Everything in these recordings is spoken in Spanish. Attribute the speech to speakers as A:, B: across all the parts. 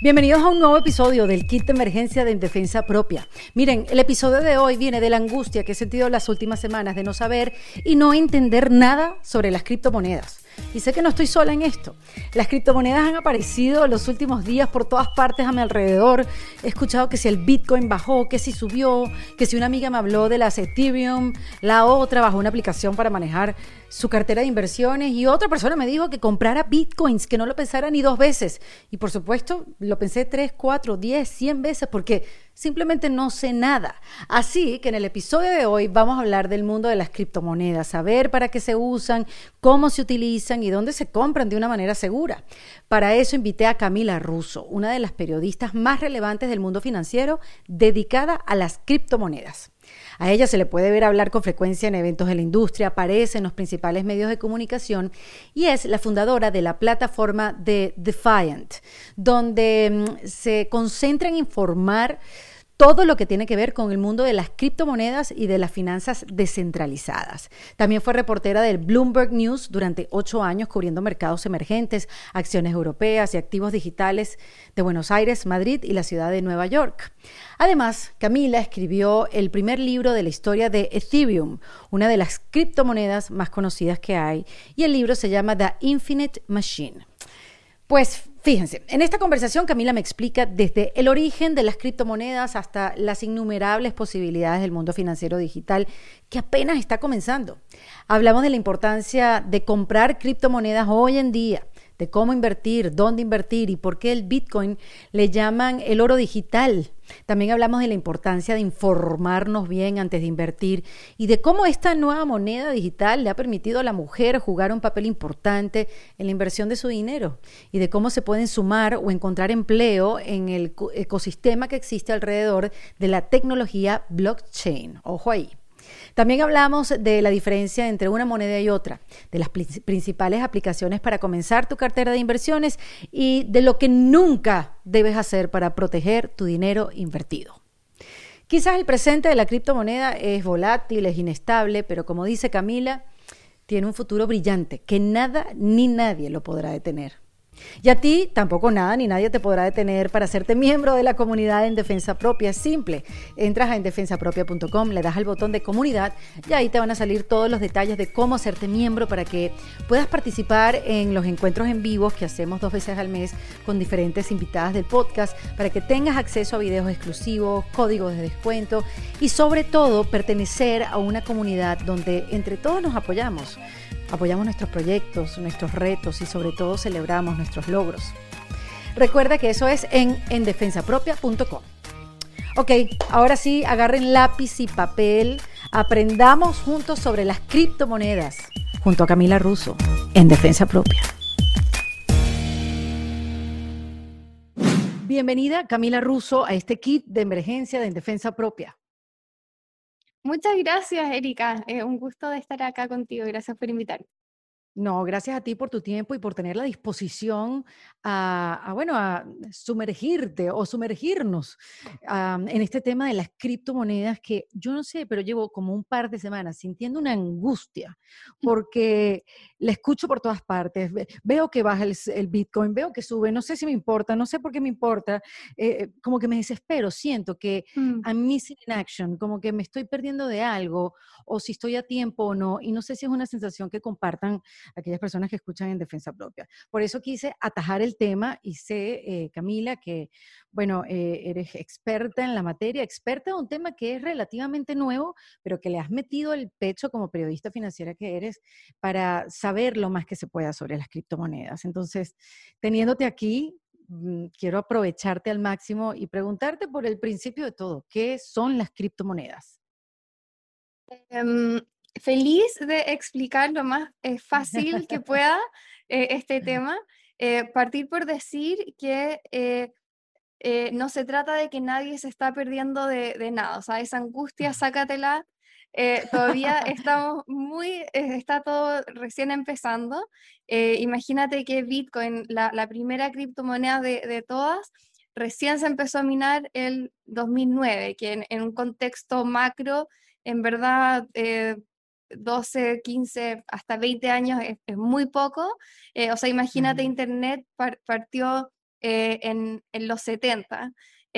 A: Bienvenidos a un nuevo episodio del Kit de Emergencia de Defensa Propia. Miren, el episodio de hoy viene de la angustia que he sentido las últimas semanas de no saber y no entender nada sobre las criptomonedas. Y sé que no estoy sola en esto. Las criptomonedas han aparecido en los últimos días por todas partes a mi alrededor. He escuchado que si el Bitcoin bajó, que si subió, que si una amiga me habló de las Ethereum, la otra bajó una aplicación para manejar su cartera de inversiones y otra persona me dijo que comprara Bitcoins, que no lo pensara ni 2 veces. Y por supuesto, lo pensé 3, 4, 10, 100 veces porque simplemente no sé nada. Así que en el episodio de hoy vamos a hablar del mundo de las criptomonedas, saber para qué se usan, cómo se utilizan y dónde se compran de una manera segura. Para eso invité a Camila Russo, una de las periodistas más relevantes del mundo financiero dedicada a las criptomonedas. A ella se le puede ver hablar con frecuencia en eventos de la industria, aparece en los principales medios de comunicación y es la fundadora de la plataforma de Defiant, donde se concentra en informar todo lo que tiene que ver con el mundo de las criptomonedas y de las finanzas descentralizadas. También fue reportera del Bloomberg News durante 8 años cubriendo mercados emergentes, acciones europeas y activos digitales de Buenos Aires, Madrid y la ciudad de Nueva York. Además, Camila escribió el primer libro de la historia de Ethereum, una de las criptomonedas más conocidas que hay, y el libro se llama The Infinite Machine. Pues fíjense, en esta conversación Camila me explica desde el origen de las criptomonedas hasta las innumerables posibilidades del mundo financiero digital que apenas está comenzando. Hablamos de la importancia de comprar criptomonedas hoy en día, de cómo invertir, dónde invertir y por qué el Bitcoin le llaman el oro digital. También hablamos de la importancia de informarnos bien antes de invertir y de cómo esta nueva moneda digital le ha permitido a la mujer jugar un papel importante en la inversión de su dinero y de cómo se pueden sumar o encontrar empleo en el ecosistema que existe alrededor de la tecnología blockchain. Ojo ahí. También hablamos de la diferencia entre una moneda y otra, de las principales aplicaciones para comenzar tu cartera de inversiones y de lo que nunca debes hacer para proteger tu dinero invertido. Quizás el presente de la criptomoneda es volátil, es inestable, pero como dice Camila, tiene un futuro brillante que nada ni nadie lo podrá detener. Y a ti tampoco nada ni nadie te podrá detener para hacerte miembro de la comunidad en Defensa Propia. Es simple, entras a endefensapropia.com, le das al botón de comunidad y ahí te van a salir todos los detalles de cómo hacerte miembro para que puedas participar en los encuentros en vivos que hacemos 2 veces al mes con diferentes invitadas del podcast, para que tengas acceso a videos exclusivos, códigos de descuento y sobre todo pertenecer a una comunidad donde entre todos nos apoyamos. Apoyamos nuestros proyectos, nuestros retos y sobre todo celebramos nuestros logros. Recuerda que eso es en endefensapropia.com. Ok, ahora sí, agarren lápiz y papel. Aprendamos juntos sobre las criptomonedas junto a Camila Russo en Defensa Propia. Bienvenida, Camila Russo, a este kit de emergencia de Defensa Propia.
B: Muchas gracias, Erika. Un gusto de estar acá contigo. Gracias por invitarme.
A: No, gracias a ti por tu tiempo y por tener la disposición a sumergirte o sumergirnos en este tema de las criptomonedas que yo no sé, pero llevo como un par de semanas sintiendo una angustia porque la escucho por todas partes. Veo que baja el Bitcoin, veo que sube, no sé si me importa, no sé por qué me importa, como que me desespero, siento que
B: Mm,
A: I'm missing in action, como que me estoy perdiendo de algo o si estoy a tiempo o no, y no sé si es una sensación que compartan aquellas personas que escuchan en Defensa Propia. Por eso quise atajar el tema y sé, Camila, que, bueno, eres experta en la materia, experta en un tema que es relativamente nuevo, pero que le has metido el pecho como periodista financiera que eres para saber lo más que se pueda sobre las criptomonedas. Entonces, teniéndote aquí, quiero aprovecharte al máximo y preguntarte por el principio de todo, ¿qué son las criptomonedas?
B: em, Feliz de explicar lo más fácil que pueda este tema. Partir por decir que no se trata de que nadie se está perdiendo de nada. O sea, esa angustia, sácatela. Todavía estamos está todo recién empezando. Imagínate que Bitcoin, la primera criptomoneda de todas, recién se empezó a minar el 2009, que en un contexto macro, en verdad, 12, 15, hasta 20 años es muy poco. O sea, imagínate,
A: Ujú.
B: Internet partió en los 70.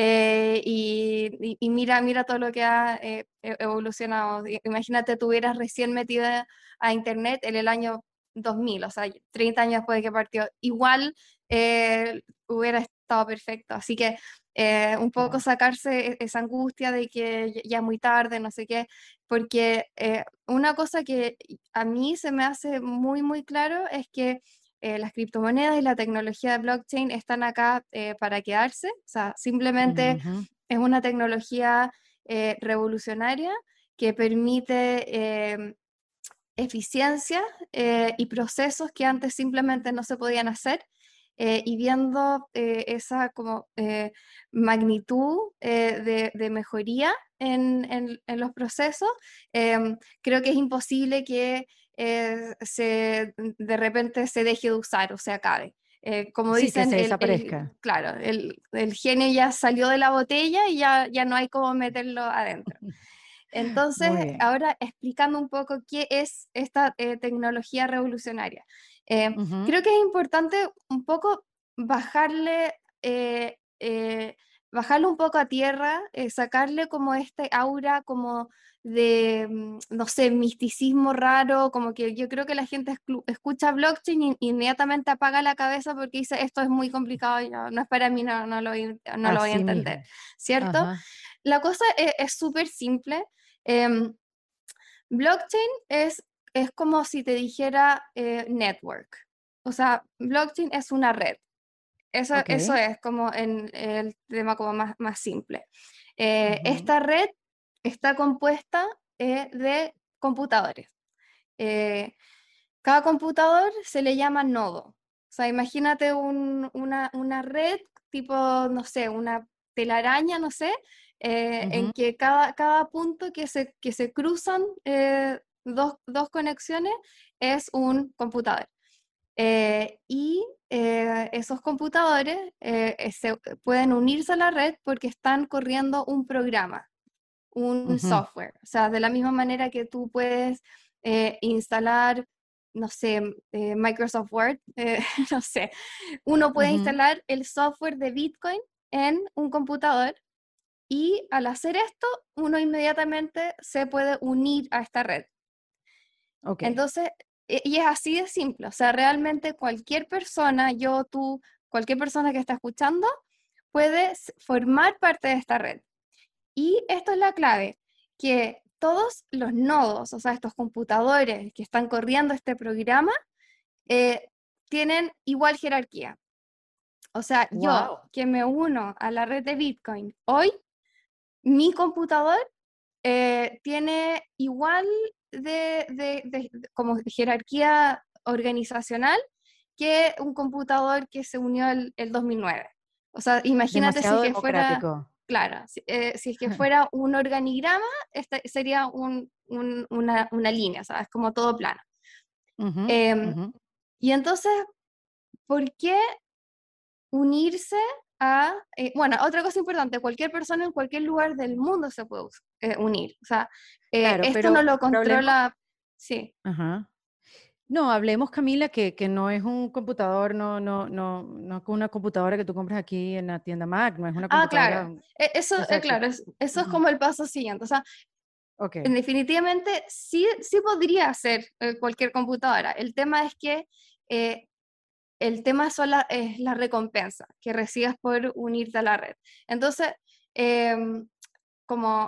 B: Y mira todo lo que ha evolucionado. Imagínate, tú hubieras recién metido a Internet en el año 2000, o sea, 30 años después de que partió. Igual hubiera estado perfecto. Así que un poco
A: Claro.
B: sacarse esa angustia de que ya es muy tarde, no sé qué, porque una cosa que a mí se me hace muy, muy claro es que las criptomonedas y la tecnología de blockchain están acá para quedarse, o sea, simplemente
A: Ujú.
B: es una tecnología revolucionaria que permite eficiencia y procesos que antes simplemente no se podían hacer. Y viendo esa como magnitud de mejoría en los procesos, creo que es imposible que de repente se deje de usar o se acabe. Como
A: Sí, que
B: dicen,
A: se desaparezca.
B: claro, el genio ya salió de la botella y ya no hay cómo meterlo adentro. Entonces,
A: Muy bien.
B: ahora explicando un poco qué es esta tecnología revolucionaria.
A: Ujú.
B: Creo que es importante un poco bajarle, eh, eh, bajarlo un poco a tierra, sacarle como este aura como de, no sé, misticismo raro, como que yo creo que la gente escucha blockchain y inmediatamente apaga la cabeza porque dice, esto es muy complicado y no es para mí, no lo voy a
A: Así
B: entender,
A: mismo.
B: ¿cierto?
A: Ajá.
B: La cosa es súper simple. Em, Blockchain es como si te dijera network. O sea, blockchain es una red. Eso
A: Ok.
B: es como en el tema como más simple.
A: Ujú.
B: Esta red está compuesta de computadores. Eh, Cada computador se le llama nodo. O sea, imagínate una red tipo, no sé, una telaraña, no sé, en
A: Ujú.
B: que cada punto que se cruzan dos conexiones es un computador. Esos computadores se pueden unirse a la red porque están corriendo un programa, un
A: Ujú.
B: software. O sea, de la misma manera que tú puedes instalar, no sé, Microsoft Word, no sé, uno puede
A: Ujú.
B: instalar el software de Bitcoin en un computador y al hacer esto, uno inmediatamente se puede unir a esta red.
A: Ok.
B: Entonces, y es así de simple, o sea, realmente cualquier persona, yo, tú, cualquier persona que está escuchando, puede formar parte de esta red. Y esto es la clave, que todos los nodos, o sea, estos computadores que están corriendo este programa, eh, tienen igual jerarquía. O sea, yo
A: Wow.
B: que me uno a la red de Bitcoin hoy, mi computador tiene igual como jerarquía organizacional que un computador que se unió el 2009. O sea, imagínate si es
A: Demasiado
B: que fuera,
A: democrático.
B: claro, si es que fuera un organigrama, sería una línea, ¿sabes? Como todo plano.
A: Ujú.
B: Em,
A: Ujú.
B: y entonces, ¿por qué unirse a, bueno, otra cosa importante, cualquier persona en cualquier lugar del mundo se puede unir. O sea,
A: Claro,
B: esto no lo
A: pero hablemos.
B: controla, sí.
A: Ajá. No, hablemos, Camila, que no es un computador, no es una computadora que tú compras aquí en la tienda Mac, no es una
B: Ah, claro.
A: computadora.
B: Eso,
A: Exacto.
B: claro, eso es
A: Ujú.
B: como el paso siguiente. O sea,
A: Ok.
B: definitivamente sí podría ser cualquier computadora. El tema es que eh, el tema es la recompensa que recibes por unirte a la red. Entonces, em, como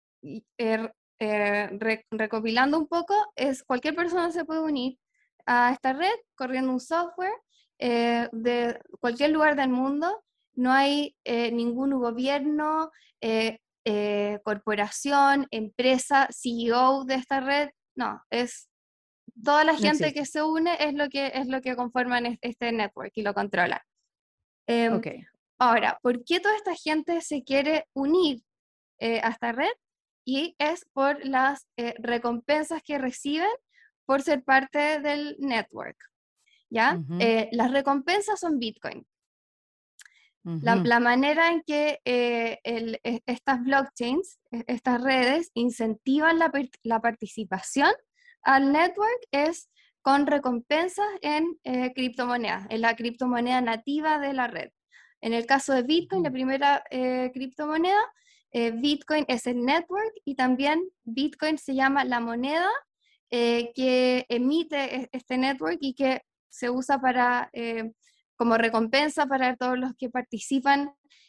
B: recopilando un poco, es cualquier persona se puede unir a esta red corriendo un software de cualquier lugar del mundo. No hay ningún gobierno, corporación, empresa, CEO de esta red. No, es toda la
A: No
B: gente que
A: existe.
B: se une es lo que conforman este network y lo controla. Em,
A: Ok.
B: Ahora, ¿por qué toda esta gente se quiere unir a esta red? Y es por las recompensas que reciben por ser parte del network, ¿ya?
A: Ujú.
B: Las recompensas son Bitcoin.
A: Ujú.
B: La manera en que estas blockchains, estas redes, incentivan la participación al network es con recompensas en criptomonedas, en la criptomoneda nativa de la red. En el caso de Bitcoin, la primera criptomoneda, Bitcoin es el network y también Bitcoin se llama la moneda que emite este network y que se usa para, como recompensa para todos los que participan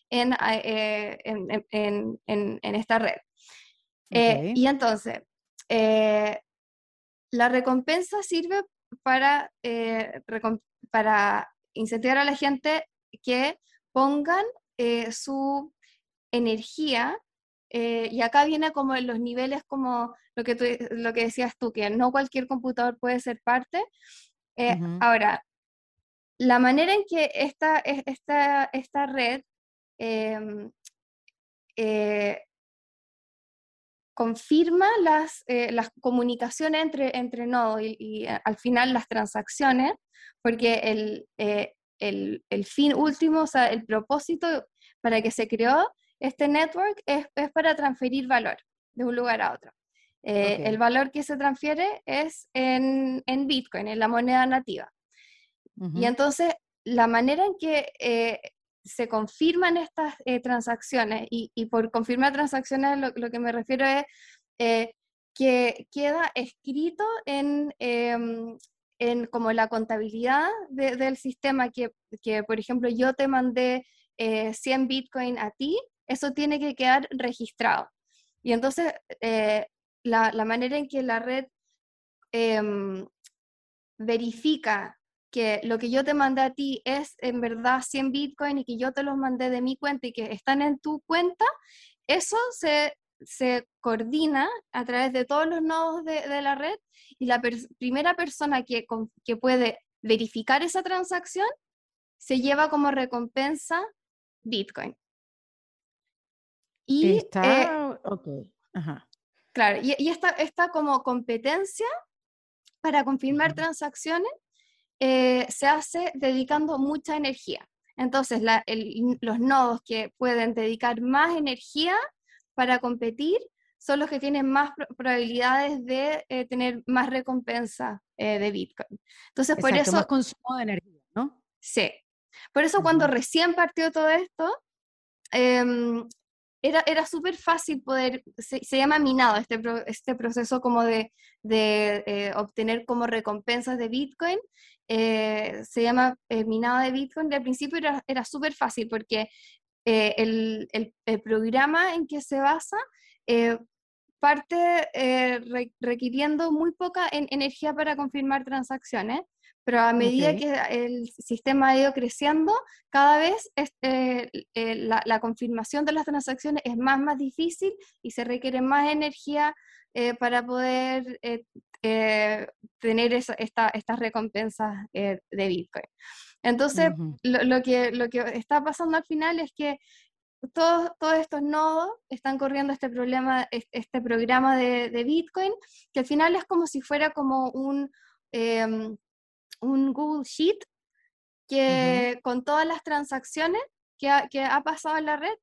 B: en esta red.
A: Ok.
B: Y entonces, la recompensa sirve para, para incentivar a la gente que pongan su energía, y acá viene como en los niveles como lo que decías tú, que no cualquier computador puede ser parte.
A: Ujú.
B: Ahora, la manera en que esta red em, eh, confirma las comunicaciones entre nodos y al final las transacciones, porque el fin último, o sea, el propósito para que se creó este network es para transferir valor de un lugar a otro. El
A: Ok.
B: valor que se transfiere es en Bitcoin, en la moneda nativa. Y
A: Ujú.
B: entonces, la manera en que se confirman estas transacciones, y por confirmar transacciones lo que me refiero es eh, que queda escrito en como la contabilidad del sistema que, por ejemplo, yo te mandé 100 Bitcoin a ti, eso tiene que quedar registrado. Y entonces, la manera en que la red em, verifica que lo que yo te mandé a ti es en verdad 100 Bitcoin y que yo te los mandé de mi cuenta y que están en tu cuenta, eso se coordina a través de todos los nodos de la red y la primera persona que puede verificar esa transacción se lleva como recompensa Bitcoin. Y
A: Está, ok. Ajá.
B: claro, y esta como competencia para confirmar
A: Ujú.
B: transacciones se hace dedicando mucha energía. Entonces, los nodos que pueden dedicar más energía para competir son los que tienen más probabilidades de tener más recompensa de Bitcoin. Entonces, por
A: Exacto, más
B: eso,
A: consumo de energía, ¿no?
B: sí. Por eso cuando
A: Ujú.
B: recién partió todo esto, em, era súper fácil poder, se llama minado este proceso como de obtener como recompensas de Bitcoin, se llama minado de Bitcoin. Al principio era súper fácil porque el programa en que se basa eh, parte requiriendo muy poca energía para confirmar transacciones, pero a medida
A: Ok.
B: que el sistema ha ido creciendo, cada vez la confirmación de las transacciones es más difícil y se requiere más energía para poder tener estas recompensas de Bitcoin. Entonces,
A: Ujú.
B: lo que está pasando al final es que todos estos nodos están corriendo este programa de Bitcoin, que al final es como si fuera como em, un Google Sheet
A: Ujú.
B: que con todas las transacciones que ha pasado en la red,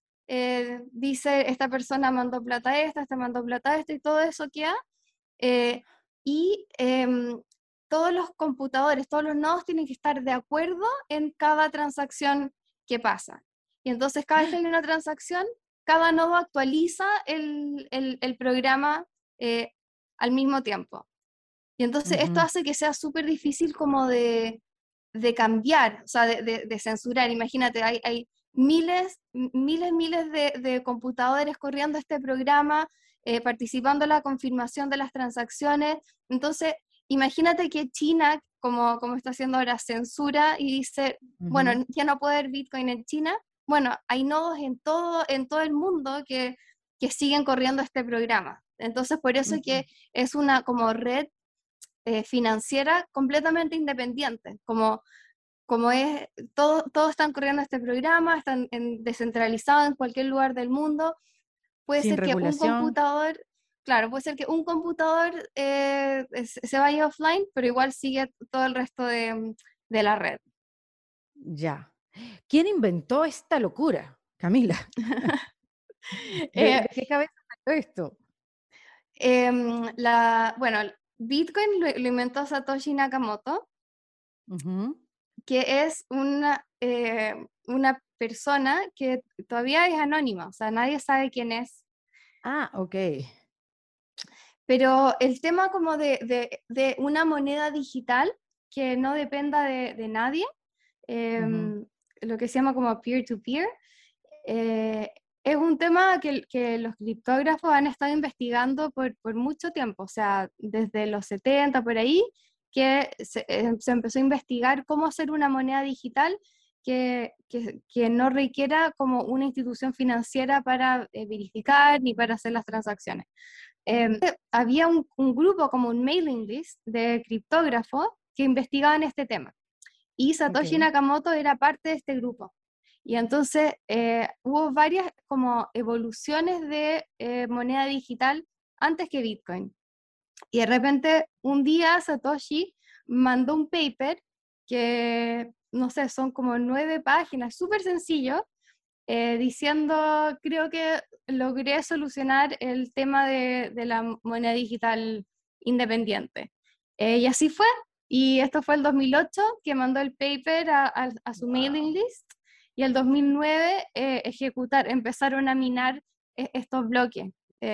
B: dice esta persona mandó plata a esta mandó plata a esta y todo eso queda. eh, y todos los computadores, todos los nodos tienen que estar de acuerdo en cada transacción que pasa. Y entonces cada vez que hay una transacción, cada nodo actualiza el programa eh, al mismo tiempo. Y entonces esto
A: Ujú.
B: hace que sea súper difícil como de cambiar, o sea, de censurar. Imagínate, hay miles de computadores corriendo este programa, participando en la confirmación de las transacciones. Entonces, imagínate que China, como está haciendo ahora, censura y dice, bueno,
A: Ujú.
B: ya no puede haber Bitcoin en China. Bueno, hay nodos en todo el mundo que siguen corriendo este programa. Entonces, por eso es
A: Ujú.
B: que es una como red financiera completamente independiente, como es, todos están corriendo este programa, están descentralizados en cualquier lugar del mundo. Puede
A: Sin
B: ser que un
A: regulación.
B: computador, claro, puede ser que un computador se vaya offline, pero igual sigue todo el resto de la red.
A: Ya. ¿Quién inventó esta locura, Camila? ¿De
B: Eh,
A: qué cabeza salió esto?
B: bueno, Bitcoin lo inventó Satoshi Nakamoto,
A: Ujú.
B: que es una persona que todavía es anónima, o sea, nadie sabe quién es.
A: Ah, ok.
B: Pero el tema como de una moneda digital que no dependa de nadie,
A: Ujú,
B: lo que se llama como peer-to-peer, es un tema que los criptógrafos han estado investigando por mucho tiempo, o sea, desde los 70 por ahí, que se empezó a investigar cómo hacer una moneda digital que no requiera como una institución financiera para verificar ni para hacer las transacciones. Había un grupo como un mailing list de criptógrafos que investigaban este tema y Satoshi
A: ok.
B: Nakamoto era parte de este grupo. Y entonces hubo varias como evoluciones de moneda digital antes que Bitcoin. Y de repente un día Satoshi mandó un paper que, no sé, son como 9 páginas, súper sencillo, diciendo, creo que logré solucionar el tema de la moneda digital independiente. Y así fue. Y esto fue el 2008 que mandó el paper a su mailing
A: Wow.
B: list y el 2009 empezaron a minar estos bloques.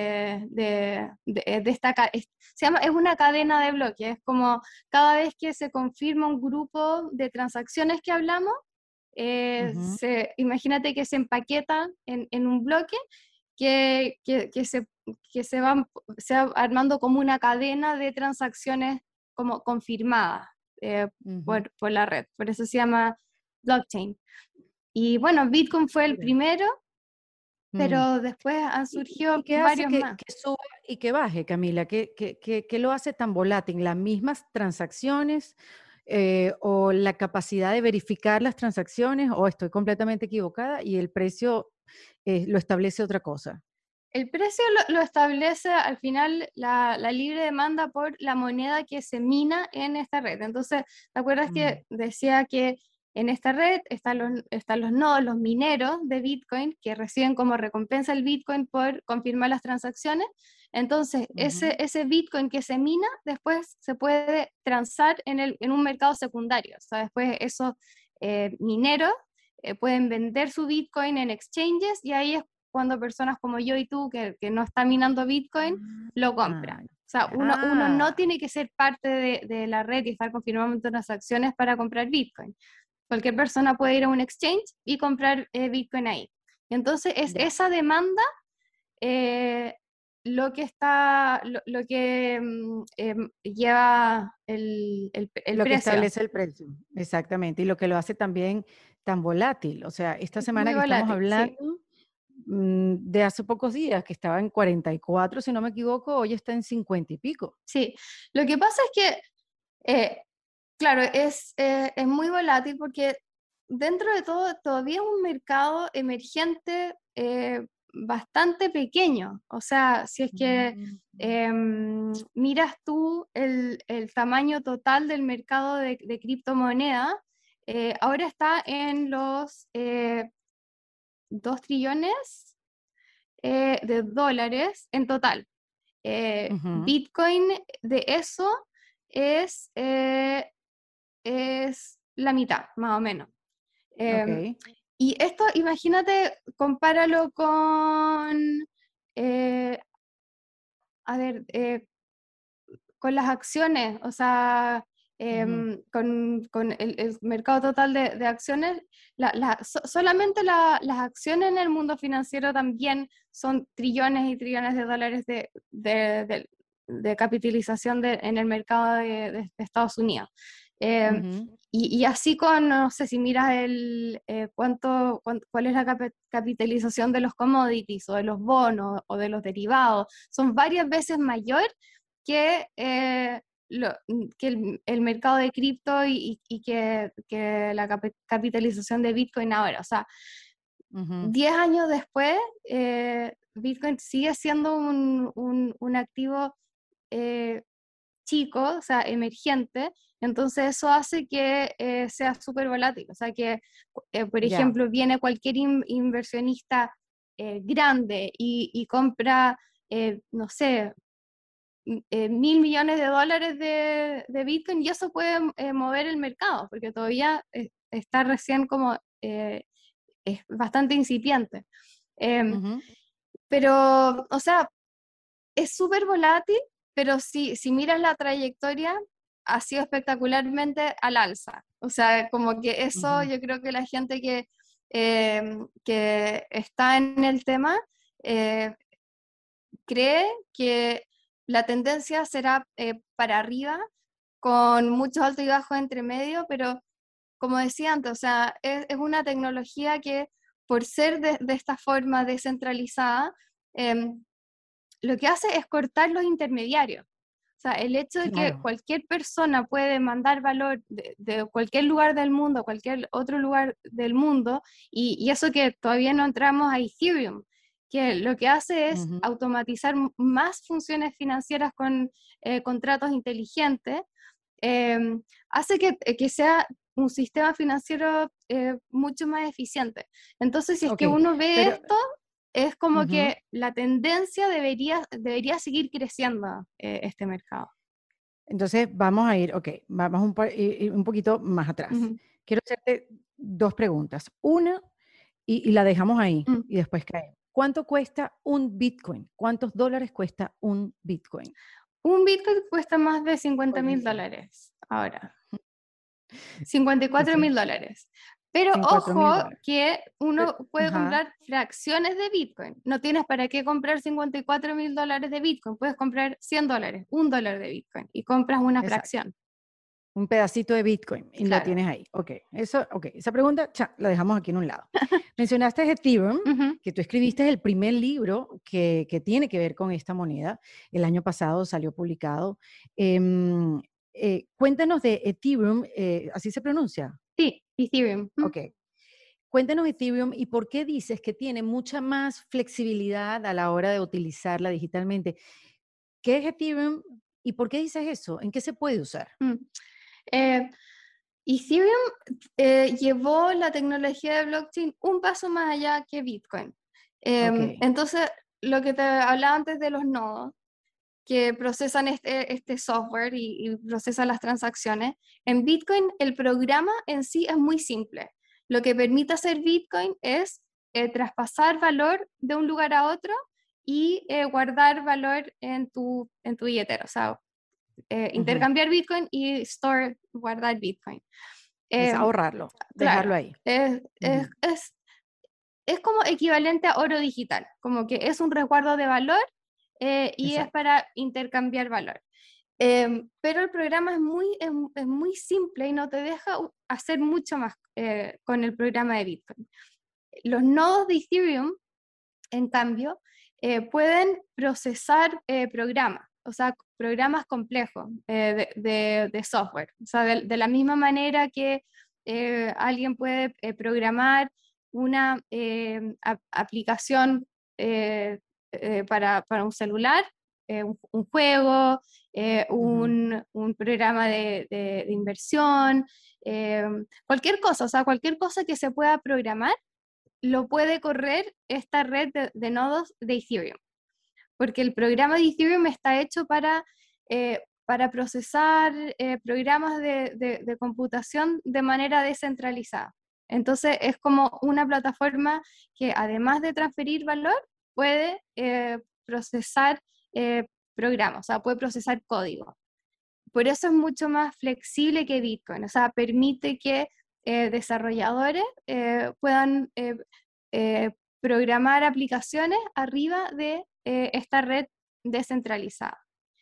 B: De esta, se llama, es una cadena de bloques, es como cada vez que se confirma un grupo de transacciones que hablamos,
A: Ujú,
B: imagínate que se empaqueta en un bloque que, que, que se, se va armando como una cadena de transacciones como confirmadas
A: ujú.
B: por la red. Por eso se llama blockchain. Y bueno, Bitcoin fue el
A: Mira.
B: primero,
A: Mm.
B: pero después han
A: ¿Y
B: surgido
A: qué hace
B: varios más.
A: que suba y que baje, Camila? ¿Qué lo hace tan volátil? ¿Las mismas transacciones o la capacidad de verificar las transacciones o estoy completamente equivocada y el precio lo establece otra cosa?
B: El precio lo establece al final la libre demanda por la moneda que se mina en esta red. Entonces, ¿te acuerdas
A: Mm,
B: que decía que en esta red están los nodos, los mineros de Bitcoin, que reciben como recompensa el Bitcoin por confirmar las transacciones? Entonces,
A: ujú.
B: ese Bitcoin que se mina después se puede transar en un mercado secundario. O sea, después esos mineros pueden vender su Bitcoin en exchanges y ahí es cuando personas como yo y tú, que no está minando Bitcoin, lo
A: Ah,
B: compra. O sea, uno no
A: ah,
B: tiene que ser parte de la red y estar confirmando transacciones para comprar Bitcoin. Cualquier persona puede ir a un exchange y comprar Bitcoin ahí. Y entonces es
A: ya.
B: esa demanda eh, lo que lleva el
A: Lo que
B: precio.
A: establece el precio, exactamente, y lo que lo hace también tan volátil. O sea, esta semana
B: Muy
A: que estamos
B: volátil, sí.
A: hablando, de hace pocos días, que estaba en 44, si no me equivoco, hoy está en 50 y pico.
B: Sí, lo que pasa es que claro, es muy volátil porque dentro de todo todavía es un mercado emergente bastante pequeño. O sea, si es que
A: Mm,
B: miras tú el tamaño total del mercado de criptomonedas, ahora está en los 2 trillones de dólares en total.
A: ujú,
B: Bitcoin de eso es es la mitad, más o menos. Eh,
A: ok.
B: y esto, imagínate, compáralo eh, a ver, con las acciones, o sea,
A: Ujú,
B: con el mercado total de acciones, solamente las acciones en el mundo financiero también son trillones y trillones de dólares de capitalización en el mercado de Estados Unidos. Eh,
A: ujú,
B: y así con, no sé si miras cuál es la capitalización de los commodities o de los bonos o de los derivados, son varias veces mayor que, que el mercado de cripto y que la capitalización de Bitcoin ahora. O sea,
A: ujú.
B: 10 años después, Bitcoin sigue siendo un activo eh, chico, o sea, emergente, entonces eso hace que sea súper volátil, o sea que, por
A: Ya.
B: ejemplo, viene cualquier inversionista grande y compra, no sé, 1.000 millones de dólares de Bitcoin y eso puede mover el mercado, porque todavía está recién como es bastante incipiente. Em,
A: Ujú.
B: pero, o sea, es súper volátil, pero si miras la trayectoria, ha sido espectacularmente al alza. O sea, como que eso
A: Ujú.
B: yo creo que la gente que está en el tema eh, cree que la tendencia será para arriba, con muchos altos y bajos entre medio, pero como decía antes, o sea, es una tecnología que por ser de esta forma descentralizada, em, lo que hace es cortar los intermediarios. O sea, el hecho de que
A: Claro.
B: cualquier persona puede mandar valor de cualquier lugar del mundo, cualquier otro lugar del mundo, y eso que todavía no entramos a Ethereum, que lo que hace es
A: Ujú.
B: automatizar más funciones financieras con contratos inteligentes, eh, hace que sea un sistema financiero mucho más eficiente. Entonces, si es
A: Ok,
B: que uno ve
A: pero
B: esto, es como
A: ujú.
B: que la tendencia debería seguir creciendo este mercado.
A: Entonces vamos a ir, ok, vamos ir un poquito más atrás.
B: Ujú,
A: Quiero hacerte dos preguntas. Una, y la dejamos ahí
B: mm.
A: y después caemos. ¿Cuánto cuesta un Bitcoin? ¿Cuántos dólares cuesta un Bitcoin?
B: Un Bitcoin cuesta más de 50
A: Hoy en
B: mil
A: día.
B: dólares ahora, 54
A: Ese,
B: mil dólares. Pero
A: 54 mil
B: ojo
A: dólares.
B: que uno puede
A: Ajá,
B: comprar fracciones de Bitcoin. No tienes para qué comprar 54 mil dólares de Bitcoin. Puedes comprar 100 dólares, $1 de Bitcoin y compras una
A: exacto.
B: fracción.
A: Un pedacito de Bitcoin y lo
B: Claro.
A: tienes ahí. Ok, eso, ok. Esa pregunta la dejamos aquí en un lado. Mencionaste Ethereum,
B: Ujú,
A: que tú escribiste el primer libro que tiene que ver con esta moneda. El año pasado salió publicado. Em, Cuéntanos de Ethereum, ¿así se pronuncia?
B: sí, Ethereum.
A: Ok. Cuéntanos Ethereum y por qué dices que tiene mucha más flexibilidad a la hora de utilizarla digitalmente. ¿Qué es Ethereum y por qué dices eso? ¿En qué se puede usar?
B: Mm. Eh, Ethereum llevó la tecnología de blockchain un paso más allá que Bitcoin.
A: Ok.
B: Entonces, lo que te hablaba antes de los nodos, que procesan este software y procesan las transacciones, en Bitcoin el programa en sí es muy simple. Lo que permite hacer Bitcoin es traspasar valor de un lugar a otro y guardar valor en tu billetera. O sea,
A: Ujú.
B: intercambiar Bitcoin y guardar Bitcoin.
A: Es
B: Eh,
A: ahorrarlo, dejarlo
B: claro,
A: ahí.
B: es, es,
A: Ujú.
B: es, es como equivalente a oro digital, como que es un resguardo de valor y es
A: Exacto.
B: para intercambiar valor. Pero el programa es muy simple y no te deja hacer mucho más con el programa de Bitcoin. Los nodos de Ethereum, en cambio, pueden procesar programas, o sea, programas complejos de software. O sea, de la misma manera que alguien puede programar una aplicación para un celular, un juego,
A: Ujú.
B: un programa de inversión, cualquier cosa, o sea, cualquier cosa que se pueda programar lo puede correr esta red de nodos de Ethereum, porque el programa de Ethereum está hecho para procesar programas de computación de manera descentralizada. Entonces es como una plataforma que además de transferir valor, puede procesar programas, o sea, puede procesar código. Por eso es mucho más flexible que Bitcoin, o sea, permite que desarrolladores puedan eh, programar aplicaciones arriba de esta red descentralizada.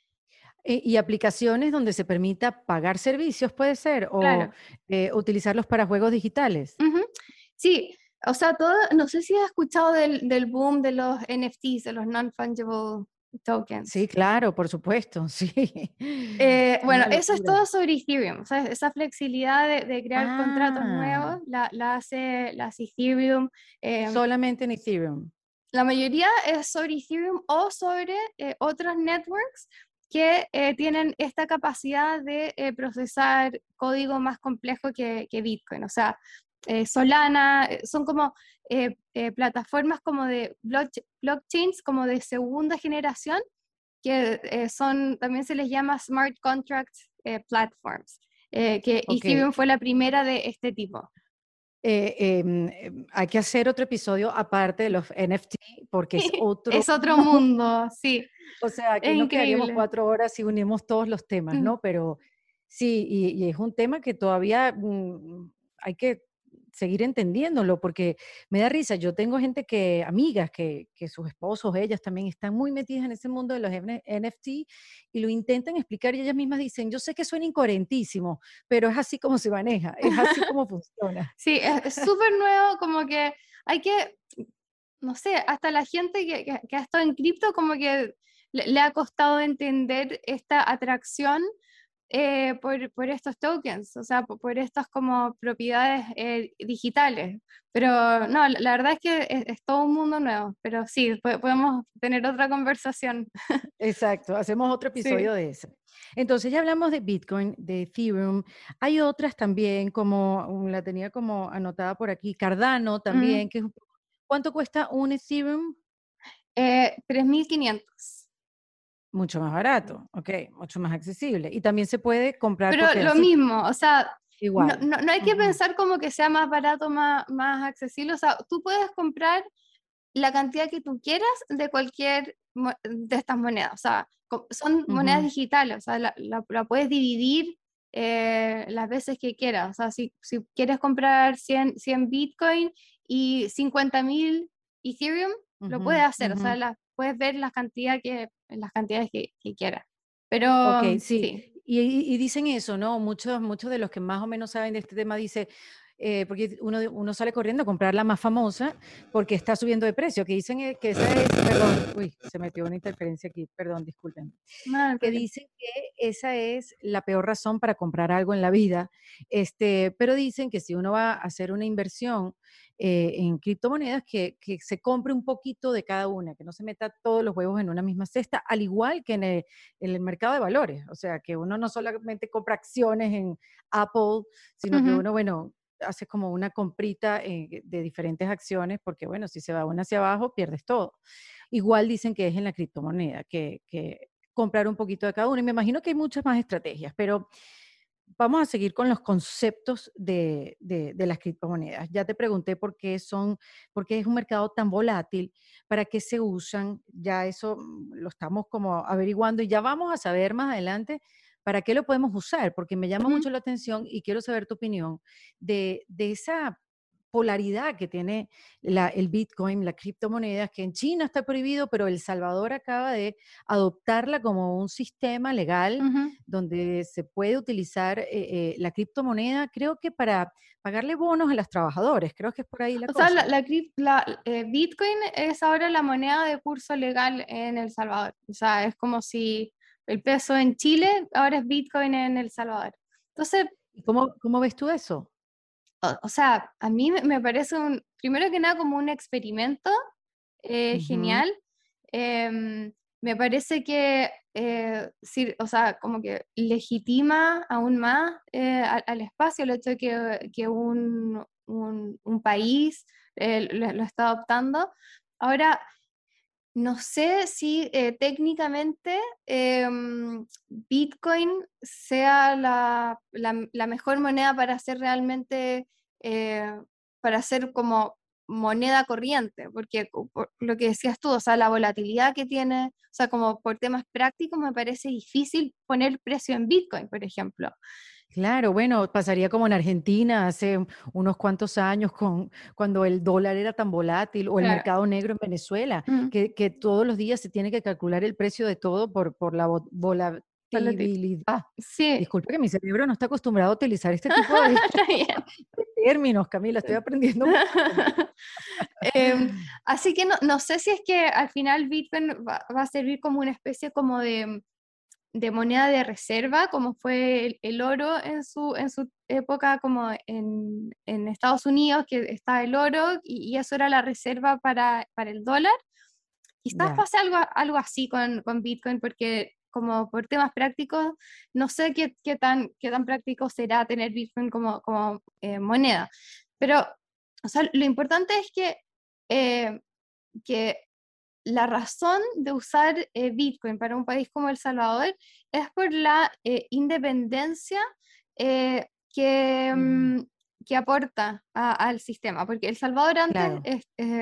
A: Y aplicaciones donde se permita pagar servicios, puede ser, o
B: Claro.
A: utilizarlos para juegos digitales.
B: Ujú. Sí, o sea, no sé si has escuchado del boom de los NFTs, de los non-fungible tokens.
A: Sí, claro, por supuesto, sí.
B: Bueno,
A: Una
B: eso es
A: locura.
B: todo sobre Ethereum. O sea, esa flexibilidad de crear contratos
A: Ah,
B: nuevos la hace Ethereum. Eh,
A: solamente en Ethereum.
B: la mayoría es sobre Ethereum o sobre otros networks que tienen esta capacidad de procesar código más complejo que Bitcoin. O sea, Solana, son como plataformas como de blockchains, como de segunda generación, que también se les llama Smart Contract Platforms, que
A: Ok,
B: Ethereum fue la primera de este tipo.
A: Hay que hacer otro episodio aparte de los NFT porque es otro,
B: Es otro mundo, sí,
A: o sea,
B: es
A: aquí nos quedaríamos
B: increíble.
A: 4 horas si unimos todos los temas,
B: Mm.
A: ¿no? Pero sí, y es un tema que todavía hay que seguir entendiéndolo porque me da risa. Yo tengo gente amigas que sus esposos, ellas también están muy metidas en ese mundo de los NFT y lo intentan explicar y ellas mismas dicen, yo sé que suena incoherentísimo, pero es así como se maneja, es así como funciona.
B: Sí, es súper nuevo, como que hay que, no sé, hasta la gente que ha estado en cripto como que le ha costado entender esta atracción por estos tokens, o sea, por estas como propiedades digitales. Pero no, la verdad es que es todo un mundo nuevo, pero sí, podemos tener otra conversación.
A: Exacto, hacemos otro
B: Sí.
A: episodio de eso. Entonces ya hablamos de Bitcoin, de Ethereum. Hay otras también, como la tenía como anotada por aquí, Cardano
B: Mm,
A: también, ¿cuánto cuesta un Ethereum?
B: 3.500.
A: Mucho más barato, ok, mucho más accesible. Y también se puede comprar
B: Pero
A: por
B: lo
A: pedacitos,
B: mismo, o sea,
A: igual.
B: no hay que
A: Ujú,
B: pensar como que sea más barato, más accesible, o sea, tú puedes comprar la cantidad que tú quieras de cualquier de estas monedas. O sea, son monedas
A: ujú.
B: digitales, o sea, la puedes dividir las veces que quieras. O sea, si quieres comprar 100 Bitcoin y 50.000 Ethereum, lo puedes
A: Ujú,
B: hacer. O
A: ujú.
B: sea, puedes ver las cantidades que quieras. Pero
A: Ok, sí.
B: sí.
A: Y dicen eso, ¿no? Muchos de los que más o menos saben de este tema dicen, porque uno sale corriendo a comprar la más famosa porque está subiendo de precio, que dicen que esa es, perdón, uy, se metió una interferencia aquí, perdón, disculpen,
B: No hay
A: que
B: problema.
A: dicen que esa es la peor razón para comprar algo en la vida, pero dicen que si uno va a hacer una inversión en criptomonedas, que se compre un poquito de cada una, que no se meta todos los huevos en una misma cesta, al igual que en el mercado de valores, o sea, que uno no solamente compra acciones en Apple, sino que
B: Ujú,
A: uno, bueno, hace como una comprita de diferentes acciones, porque bueno, si se va una hacia abajo, pierdes todo. Igual dicen que es en la criptomoneda, que comprar un poquito de cada uno. Y me imagino que hay muchas más estrategias, pero vamos a seguir con los conceptos de las criptomonedas. Ya te pregunté por qué es un mercado tan volátil, para qué se usan, ya eso lo estamos como averiguando y ya vamos a saber más adelante para qué lo podemos usar, porque me llama
B: ujú.
A: mucho la atención y quiero saber tu opinión de esa polaridad que tiene el Bitcoin, la criptomoneda, que en China está prohibido, pero El Salvador acaba de adoptarla como un sistema legal
B: Ujú.
A: donde se puede utilizar la criptomoneda, creo que para pagarle bonos a los trabajadores, creo que es por ahí la
B: O sea,
A: cosa.
B: Bitcoin es ahora la moneda de curso legal en El Salvador. O sea, es como si el peso en Chile ahora es Bitcoin en El Salvador. Entonces,
A: ¿Y cómo ves tú eso?
B: o sea, a mí me parece primero que nada como un experimento
A: Ujú.
B: genial. Me parece que, sí, o sea, como que legitima aún más al espacio el hecho de que un país lo está adoptando. Ahora, no sé si técnicamente Bitcoin sea la mejor moneda para hacer realmente, eh, para hacer como moneda corriente, porque por lo que decías tú, o sea, la volatilidad que tiene, o sea, como por temas prácticos me parece difícil poner precio en Bitcoin, por ejemplo.
A: Claro, bueno, pasaría como en Argentina hace unos cuantos años cuando el dólar era tan volátil o el
B: Claro.
A: mercado negro en Venezuela,
B: Mm,
A: que todos los días se tiene que calcular el precio de todo por la
B: volatil.
A: volatilidad.
B: Sí,
A: Disculpe que mi cerebro no está acostumbrado a utilizar este tipo de,
B: está bien.
A: de términos, Camila, estoy aprendiendo mucho contigo.
B: Así que no sé si es que al final Bitcoin va a servir como una especie como de moneda de reserva, como fue el oro en su época como en Estados Unidos, que está el oro y eso era la reserva para el dólar. Quizás
A: Ya.
B: pase algo así con Bitcoin, porque como por temas prácticos, no sé qué tan práctico será tener Bitcoin como moneda. Pero, o sea, lo importante es que la razón de usar Bitcoin para un país como El Salvador es por la independencia eh, que,
A: Mm,
B: mm, que aporta al sistema, porque El Salvador antes
A: Claro.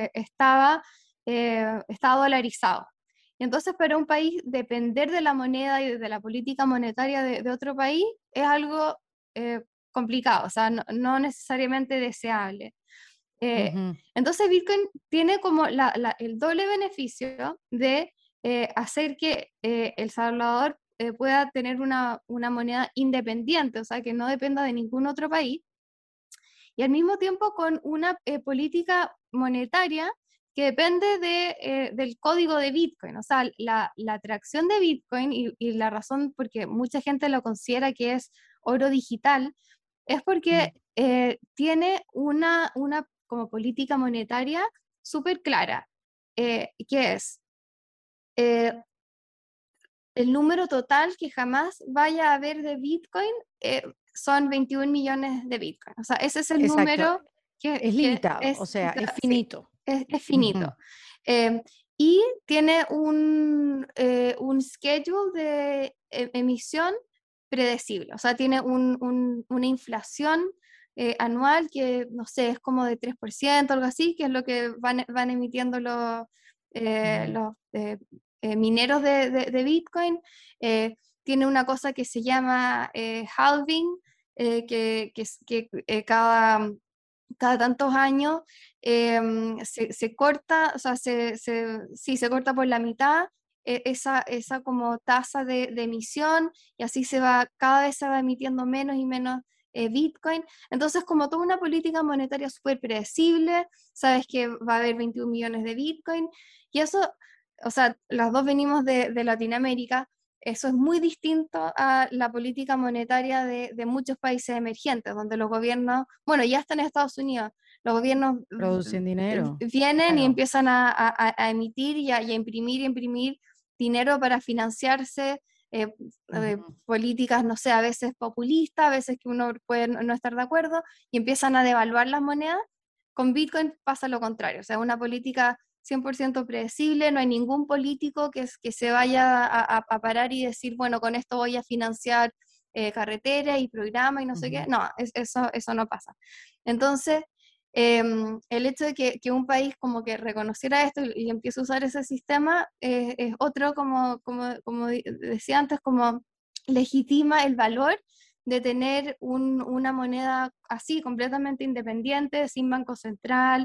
B: estaba dolarizado. Y entonces para un país depender de la moneda y de la política monetaria de otro país es algo complicado, o sea, no necesariamente deseable. Eh,
A: Ujú.
B: entonces Bitcoin tiene como el doble beneficio de hacer que El Salvador pueda tener una moneda independiente, o sea, que no dependa de ningún otro país, y al mismo tiempo con una política monetaria que depende del código de Bitcoin. O sea, la atracción de Bitcoin y la razón por que mucha gente lo considera que es oro digital es
A: Mm.
B: porque tiene una como política monetaria súper clara, que es eh, el número total que jamás vaya a haber de Bitcoin son 21 millones de Bitcoin. O sea, ese es el
A: Exacto.
B: número
A: Es
B: que
A: limitado, o
B: es,
A: sea, es
B: sí,
A: finito.
B: es
A: Ujú.
B: finito. Eh, y tiene un schedule de emisión predecible. O sea, tiene una inflación anual que, no sé, es como de 3%, algo así, que es lo que van emitiendo
A: Ujú.
B: los mineros de Bitcoin. Tiene una cosa que se llama halving, que cada tantos años se corta, o sea, sí, se corta por la mitad esa como tasa de emisión, y así cada vez se va emitiendo menos y menos Bitcoin. Entonces, como toda una política monetaria súper predecible, sabes que va a haber 21 millones de Bitcoin, y eso, o sea, las dos venimos de Latinoamérica. Eso es muy distinto a la política monetaria de muchos países emergentes, donde los gobiernos, bueno, ya está en Estados Unidos, los gobiernos
A: Producen dinero.
B: vienen y
A: Claro.
B: empiezan a emitir y a imprimir dinero para financiarse
A: Ujú.
B: políticas, no sé, a veces populistas, a veces que uno puede no estar de acuerdo, y empiezan a devaluar las monedas. Con Bitcoin pasa lo contrario, o sea, una política 100% predecible, no hay ningún político que se vaya a parar y decir, bueno, con esto voy a financiar carreteras y programas y no sé qué.
A: Ujú.
B: No, eso no pasa. Entonces, el hecho de que un país como que reconociera esto y empiece a usar ese sistema es otro, como decía antes, como legitima el valor de tener una moneda así, completamente independiente, sin banco central,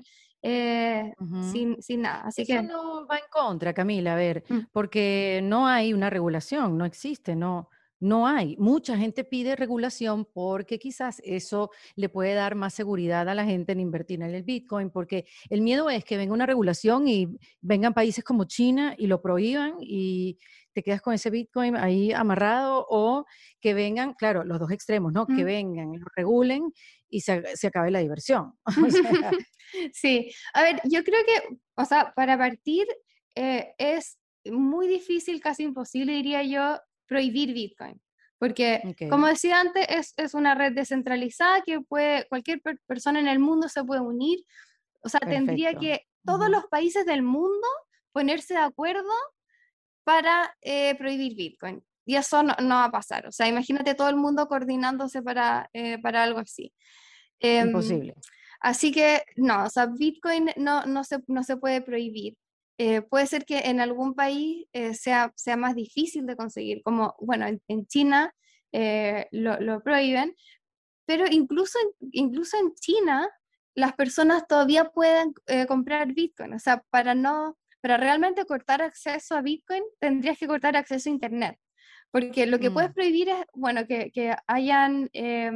A: Ujú.
B: sin nada. Así
A: Eso
B: que,
A: no va en contra, Camila, a ver,
B: mm,
A: porque no hay una regulación, no existe, no hay. Mucha gente pide regulación porque quizás eso le puede dar más seguridad a la gente en invertir en el Bitcoin, porque el miedo es que venga una regulación y vengan países como China y lo prohíban y te quedas con ese Bitcoin ahí amarrado, o que vengan, claro, los dos extremos, ¿no? Que
B: mm.
A: vengan, lo regulen y se acabe la diversión. O sea,
B: Sí, a ver, yo creo que, o sea, para partir es muy difícil, casi imposible, diría yo, prohibir Bitcoin, porque, como
A: ok,
B: decía antes, es una red descentralizada que cualquier persona en el mundo se puede unir, o sea, tendría
A: perfecto.
B: que todos
A: Ujú.
B: los países del mundo ponerse de acuerdo para prohibir Bitcoin. Y eso no va a pasar. O sea, imagínate todo el mundo coordinándose para algo así. Em,
A: Imposible.
B: Así que no, o sea, Bitcoin no se puede prohibir. Puede ser que en algún país sea más difícil de conseguir, como, bueno, en China lo prohíben, pero incluso en China las personas todavía pueden comprar Bitcoin. O sea, para realmente cortar acceso a Bitcoin, tendrías que cortar acceso a Internet. Porque lo que puedes
A: Mm.
B: prohibir es, bueno, que hayan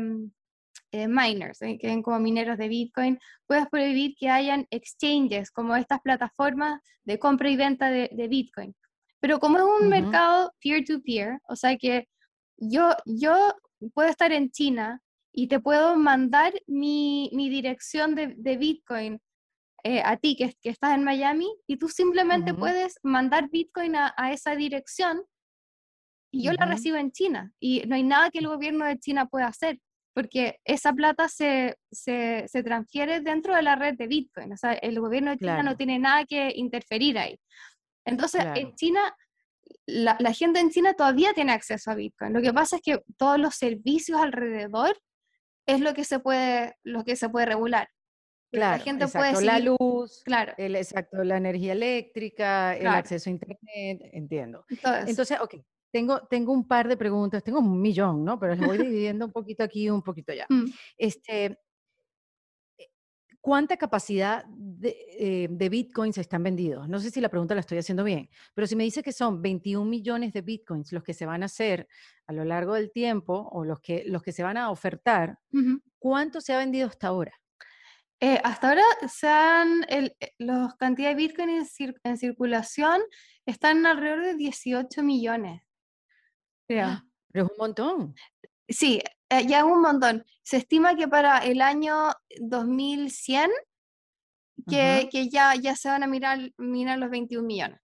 B: miners, que ven como mineros de Bitcoin. Puedes prohibir que hayan exchanges, como estas plataformas de compra y venta de Bitcoin. Pero como es un
A: Ujú.
B: mercado peer-to-peer, o sea que yo puedo estar en China y te puedo mandar mi dirección de Bitcoin a ti que estás en Miami, y tú simplemente
A: Ujú.
B: puedes mandar Bitcoin a esa dirección y yo la
A: Ujú.
B: recibo en China, y no hay nada que el gobierno de China pueda hacer, porque esa plata se transfiere dentro de la red de Bitcoin. O sea, el gobierno de China no
A: Claro,
B: tiene nada que interferir ahí. Entonces, en
A: claro.
B: China, la gente en China todavía tiene acceso a Bitcoin. Lo que pasa es que todos los servicios alrededor es lo que se puede regular. Pero la
A: Claro,
B: gente puede
A: exacto. La
B: seguir,
A: luz,
B: claro,
A: exacto, la energía eléctrica, el
B: claro,
A: acceso a internet, entiendo.
B: y todo eso.
A: Entonces, ok, tengo un par de preguntas, tengo un millón, ¿no? Pero las voy dividiendo un poquito aquí y un poquito allá.
B: Mm.
A: Este, ¿Cuánta capacidad de bitcoins están vendidos? No sé si la pregunta la estoy haciendo bien, pero si me dice que son 21 millones de bitcoins los que se van a hacer a lo largo del tiempo o los que se van a ofertar,
B: Ujú.
A: ¿cuánto se ha vendido hasta ahora?
B: Hasta ahora los cantidades de Bitcoin en circulación están alrededor de 18 millones, creo.
A: Pero es un montón.
B: Sí, ya es un montón. Se estima que para el año 2100 que,
A: Ajá.
B: que ya se van a mirar los 21 millones.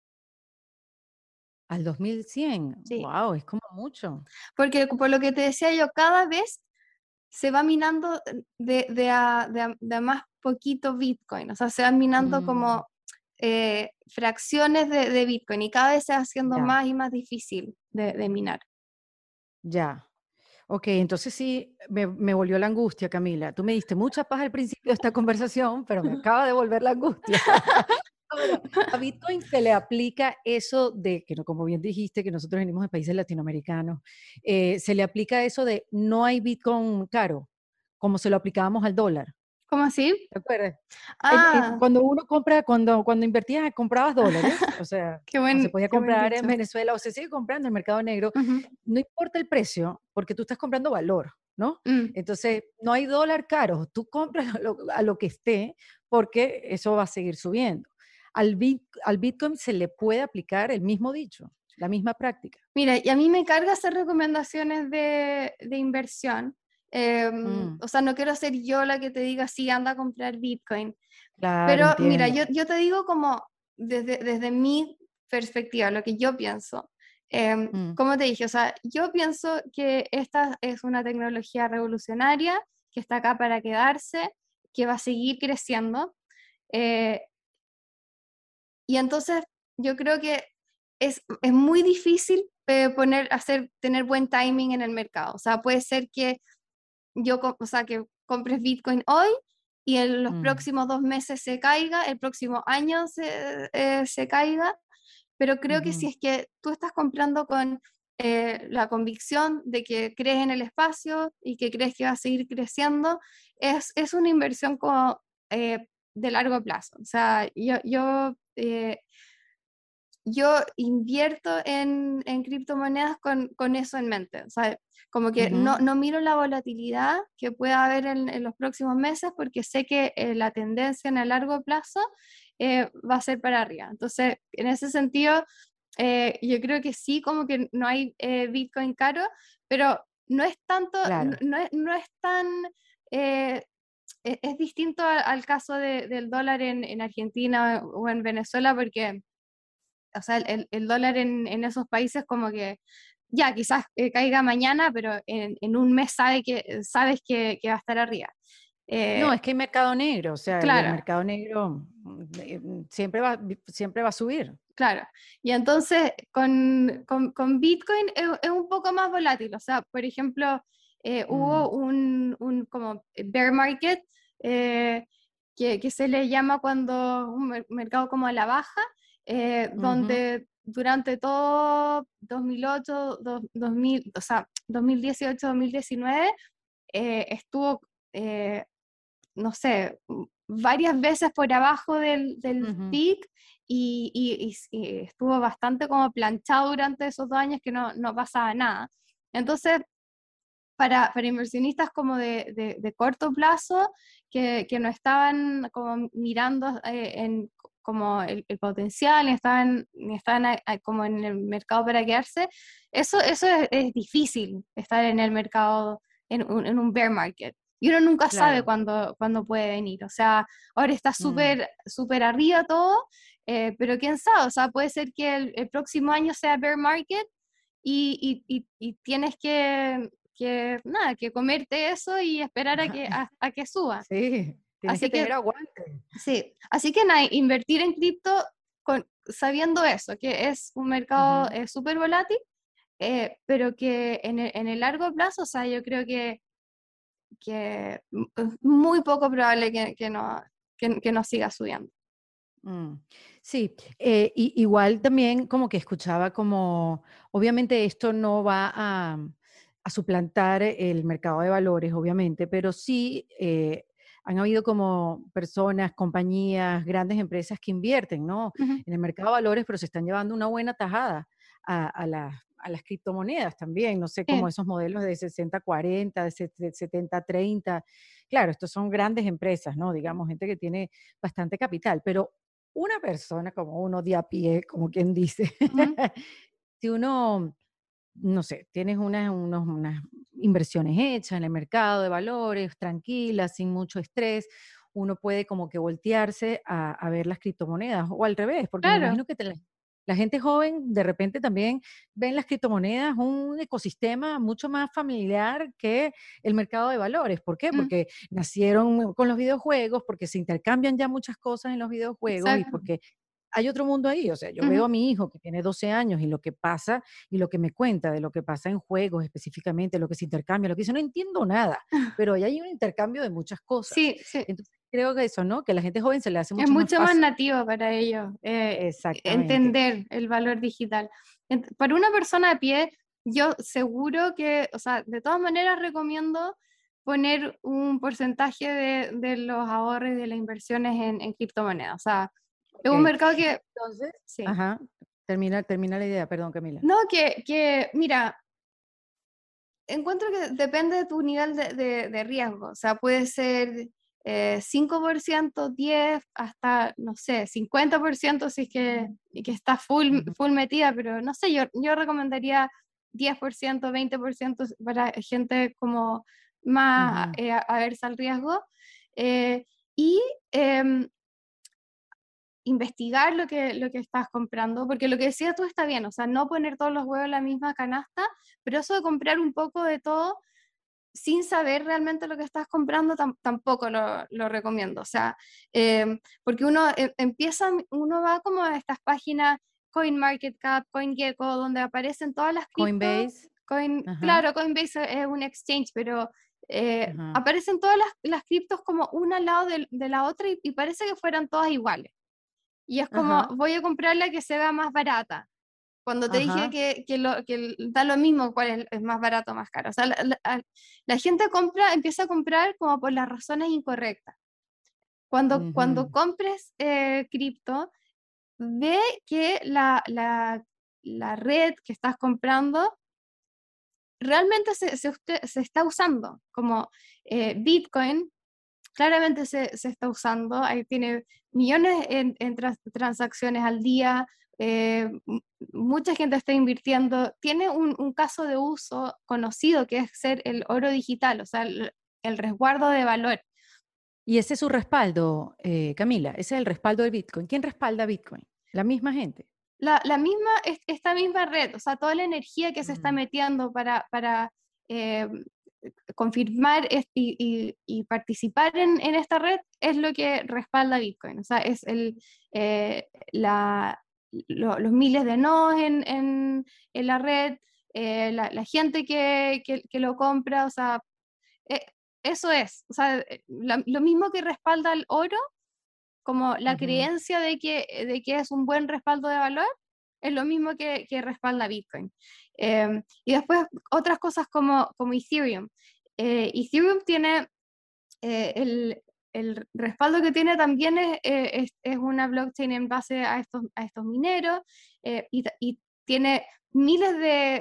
A: Al 2100.
B: Sí,
A: Wow, es como mucho.
B: porque por lo que te decía yo, cada vez se va minando de a más poquito Bitcoin, o sea, se van minando
A: Mm,
B: como fracciones de Bitcoin y cada vez se va haciendo
A: ya,
B: más y más difícil de minar.
A: ya. Ok, entonces sí, me volvió la angustia, Camila. Tú me diste mucha paz al principio de esta conversación, pero me acaba de volver la angustia. Ahora, a Bitcoin se le aplica eso de, que no, como bien dijiste, que nosotros venimos de países latinoamericanos, se le aplica eso de no hay Bitcoin caro, como se lo aplicábamos al dólar.
B: ¿Cómo así?
A: ¿Te acuerdas?
B: Ah,
A: Cuando uno compra, cuando invertías, comprabas dólares, o sea, o se podía
B: qué buen
A: comprar en
B: dicho.
A: Venezuela o se sigue comprando en el mercado negro,
B: Ujú.
A: no importa el precio, porque tú estás comprando valor, ¿no?
B: Mm.
A: Entonces, no hay dólar caro, tú compras a lo que esté, porque eso va a seguir subiendo. Al Bitcoin se le puede aplicar el mismo dicho, la misma práctica.
B: Mira, y a mí me carga hacer recomendaciones de inversión.
A: Mm,
B: O sea, no quiero ser yo la que te diga, sí, anda a comprar Bitcoin.
A: claro,
B: Pero mira,
A: entiendo.
B: yo te digo como desde mi perspectiva, lo que yo pienso.
A: Mm,
B: Como te dije, o sea, yo pienso que esta es una tecnología revolucionaria que está acá para quedarse, que va a seguir creciendo. eh, y entonces yo creo que es muy difícil tener buen timing en el mercado. O sea, puede ser que o sea, que compres Bitcoin hoy y en los
A: mm,
B: próximos 2 meses se caiga, el próximo año se caiga, pero creo que si
A: ujú,
B: es que tú estás comprando con la convicción de que crees en el espacio y que crees que va a seguir creciendo, es una inversión como, de largo plazo. O sea, yo invierto en criptomonedas con eso en mente. O sea, como que no,
A: ujú.
B: no miro la volatilidad que pueda haber en los próximos meses porque sé que la tendencia en el largo plazo va a ser para arriba. Entonces, en ese sentido, yo creo que sí, como que no hay Bitcoin caro, pero no es tanto,
A: Claro.
B: no es tan... eh, es distinto al caso del dólar en Argentina o en Venezuela porque o sea, el dólar en esos países como que ya quizás caiga mañana, pero en un mes sabes que va a estar arriba.
A: No,
B: Eh,
A: es que hay mercado negro, o sea, y el
B: claro,
A: mercado negro siempre va a subir.
B: claro. Y entonces con Bitcoin es un poco más volátil. O sea, por ejemplo,
A: Mm,
B: hubo un como bear market eh, que se le llama cuando un mercado como a la baja,
A: ujú,
B: donde durante todo 2008, 2000, o sea, 2018, 2019, estuvo, eh, no sé, varias veces por abajo del
A: ujú,
B: peak y estuvo bastante como planchado durante esos 2 años que no pasaba nada. Entonces, para inversionistas como de corto plazo, que no estaban como mirando como el potencial, ni estaban como en el mercado para quedarse, eso es difícil, estar en el mercado, en un bear market. Y uno nunca sabe
A: claro.
B: cuándo puede venir. O sea, ahora está
A: Mm.
B: súper súper arriba todo, pero quién sabe, o sea, puede ser que el próximo año sea bear market y tienes nada, que comerte eso y esperar a que suba.
A: Sí, tienes que
B: Así
A: tener
B: que,
A: aguante.
B: sí, así que nada, invertir en cripto sabiendo eso, que es un mercado
A: Ujú,
B: súper volátil, pero que en el largo plazo, o sea, yo creo que es muy poco probable que no siga subiendo.
A: Mm, sí, igual también como que escuchaba como, obviamente esto no va a suplantar el mercado de valores, obviamente, pero sí han habido como personas, compañías, grandes empresas que invierten, ¿no?
B: Ujú.
A: En el mercado de valores, pero se están llevando una buena tajada a las criptomonedas también, no sé, como
B: Sí,
A: esos modelos de 60-40, de 70-30. Claro, estos son grandes empresas, ¿no? Digamos, gente que tiene bastante capital, pero una persona como uno de a pie, como quien dice,
B: ujú,
A: si uno, no sé, tienes unas inversiones hechas en el mercado de valores, tranquilas, sin mucho estrés, uno puede como que voltearse a ver las criptomonedas o al revés, porque me
B: claro.
A: imagino que la gente joven de repente también ven las criptomonedas un ecosistema mucho más familiar que el mercado de valores. ¿Por qué?
B: Mm,
A: Porque nacieron con los videojuegos, porque se intercambian ya muchas cosas en los videojuegos y
B: exacto.
A: porque hay otro mundo ahí. O sea, yo veo
B: Ujú.
A: a mi hijo que tiene 12 años y lo que pasa y lo que me cuenta de lo que pasa en juegos específicamente, lo que se intercambia, lo que dice, no entiendo nada, pero ahí hay un intercambio de muchas cosas.
B: Sí, sí.
A: Entonces, creo que eso, ¿no? Que a la gente joven se le hace
B: Es
A: mucho más
B: mucho más
A: fácil.
B: nativo para ellos
A: Exactamente.
B: entender el valor digital. Para una persona a pie, yo seguro que, o sea, de todas maneras recomiendo poner un porcentaje de los ahorros y de las inversiones en criptomonedas. O sea, es
A: Ok.
B: un mercado que,
A: Entonces,
B: sí.
A: ajá, termina la idea, perdón, Camila.
B: No, mira, encuentro que depende de tu nivel de riesgo. O sea, puede ser 5%, 10, hasta, no sé, 50% si es que está full,
A: Ujú,
B: full metida, pero no sé, yo recomendaría 10%, 20% para gente como más
A: ujú.
B: aversa al riesgo. Eh, y em, investigar lo que estás comprando, porque lo que decías tú está bien, o sea, no poner todos los huevos en la misma canasta, pero eso de comprar un poco de todo sin saber realmente lo que estás comprando tampoco lo recomiendo. O sea, porque uno uno va como a estas páginas CoinMarketCap, CoinGecko, donde aparecen todas las criptos.
A: Coinbase, ajá,
B: Claro, Coinbase es un exchange, pero
A: ajá,
B: aparecen todas las criptos como una al lado de la otra y parece que fueran todas iguales. Y es como,
A: ajá,
B: voy a comprar la que se vea más barata. Cuando te dije
A: ajá,
B: que da lo mismo cuál es más barato o más caro. O sea, la gente empieza a comprar como por las razones incorrectas. Cuando
A: ujú,
B: compres cripto, ve que la red que estás comprando realmente se está usando. Como Bitcoin, claramente se está usando, ahí tiene millones en transacciones al día, mucha gente está invirtiendo, tiene un caso de uso conocido que es ser el oro digital, o sea, el resguardo de valor.
A: y ese es su respaldo, Camila, ese es el respaldo del Bitcoin. ¿Quién respalda Bitcoin? La misma gente.
B: La misma, esta misma red, o sea, toda la energía que se está
A: Mm,
B: metiendo para eh, confirmar y participar en esta red es lo que respalda Bitcoin. O sea, es eh, la, los miles de nodos en la red, la gente que lo compra, o sea, eh, eso es. O sea, lo mismo que respalda el oro, como la
A: ujú,
B: creencia de que es un buen respaldo de valor, es lo mismo que respalda Bitcoin. Y después otras cosas como Ethereum. Ethereum tiene el respaldo que tiene también es una blockchain en base a estos mineros y tiene miles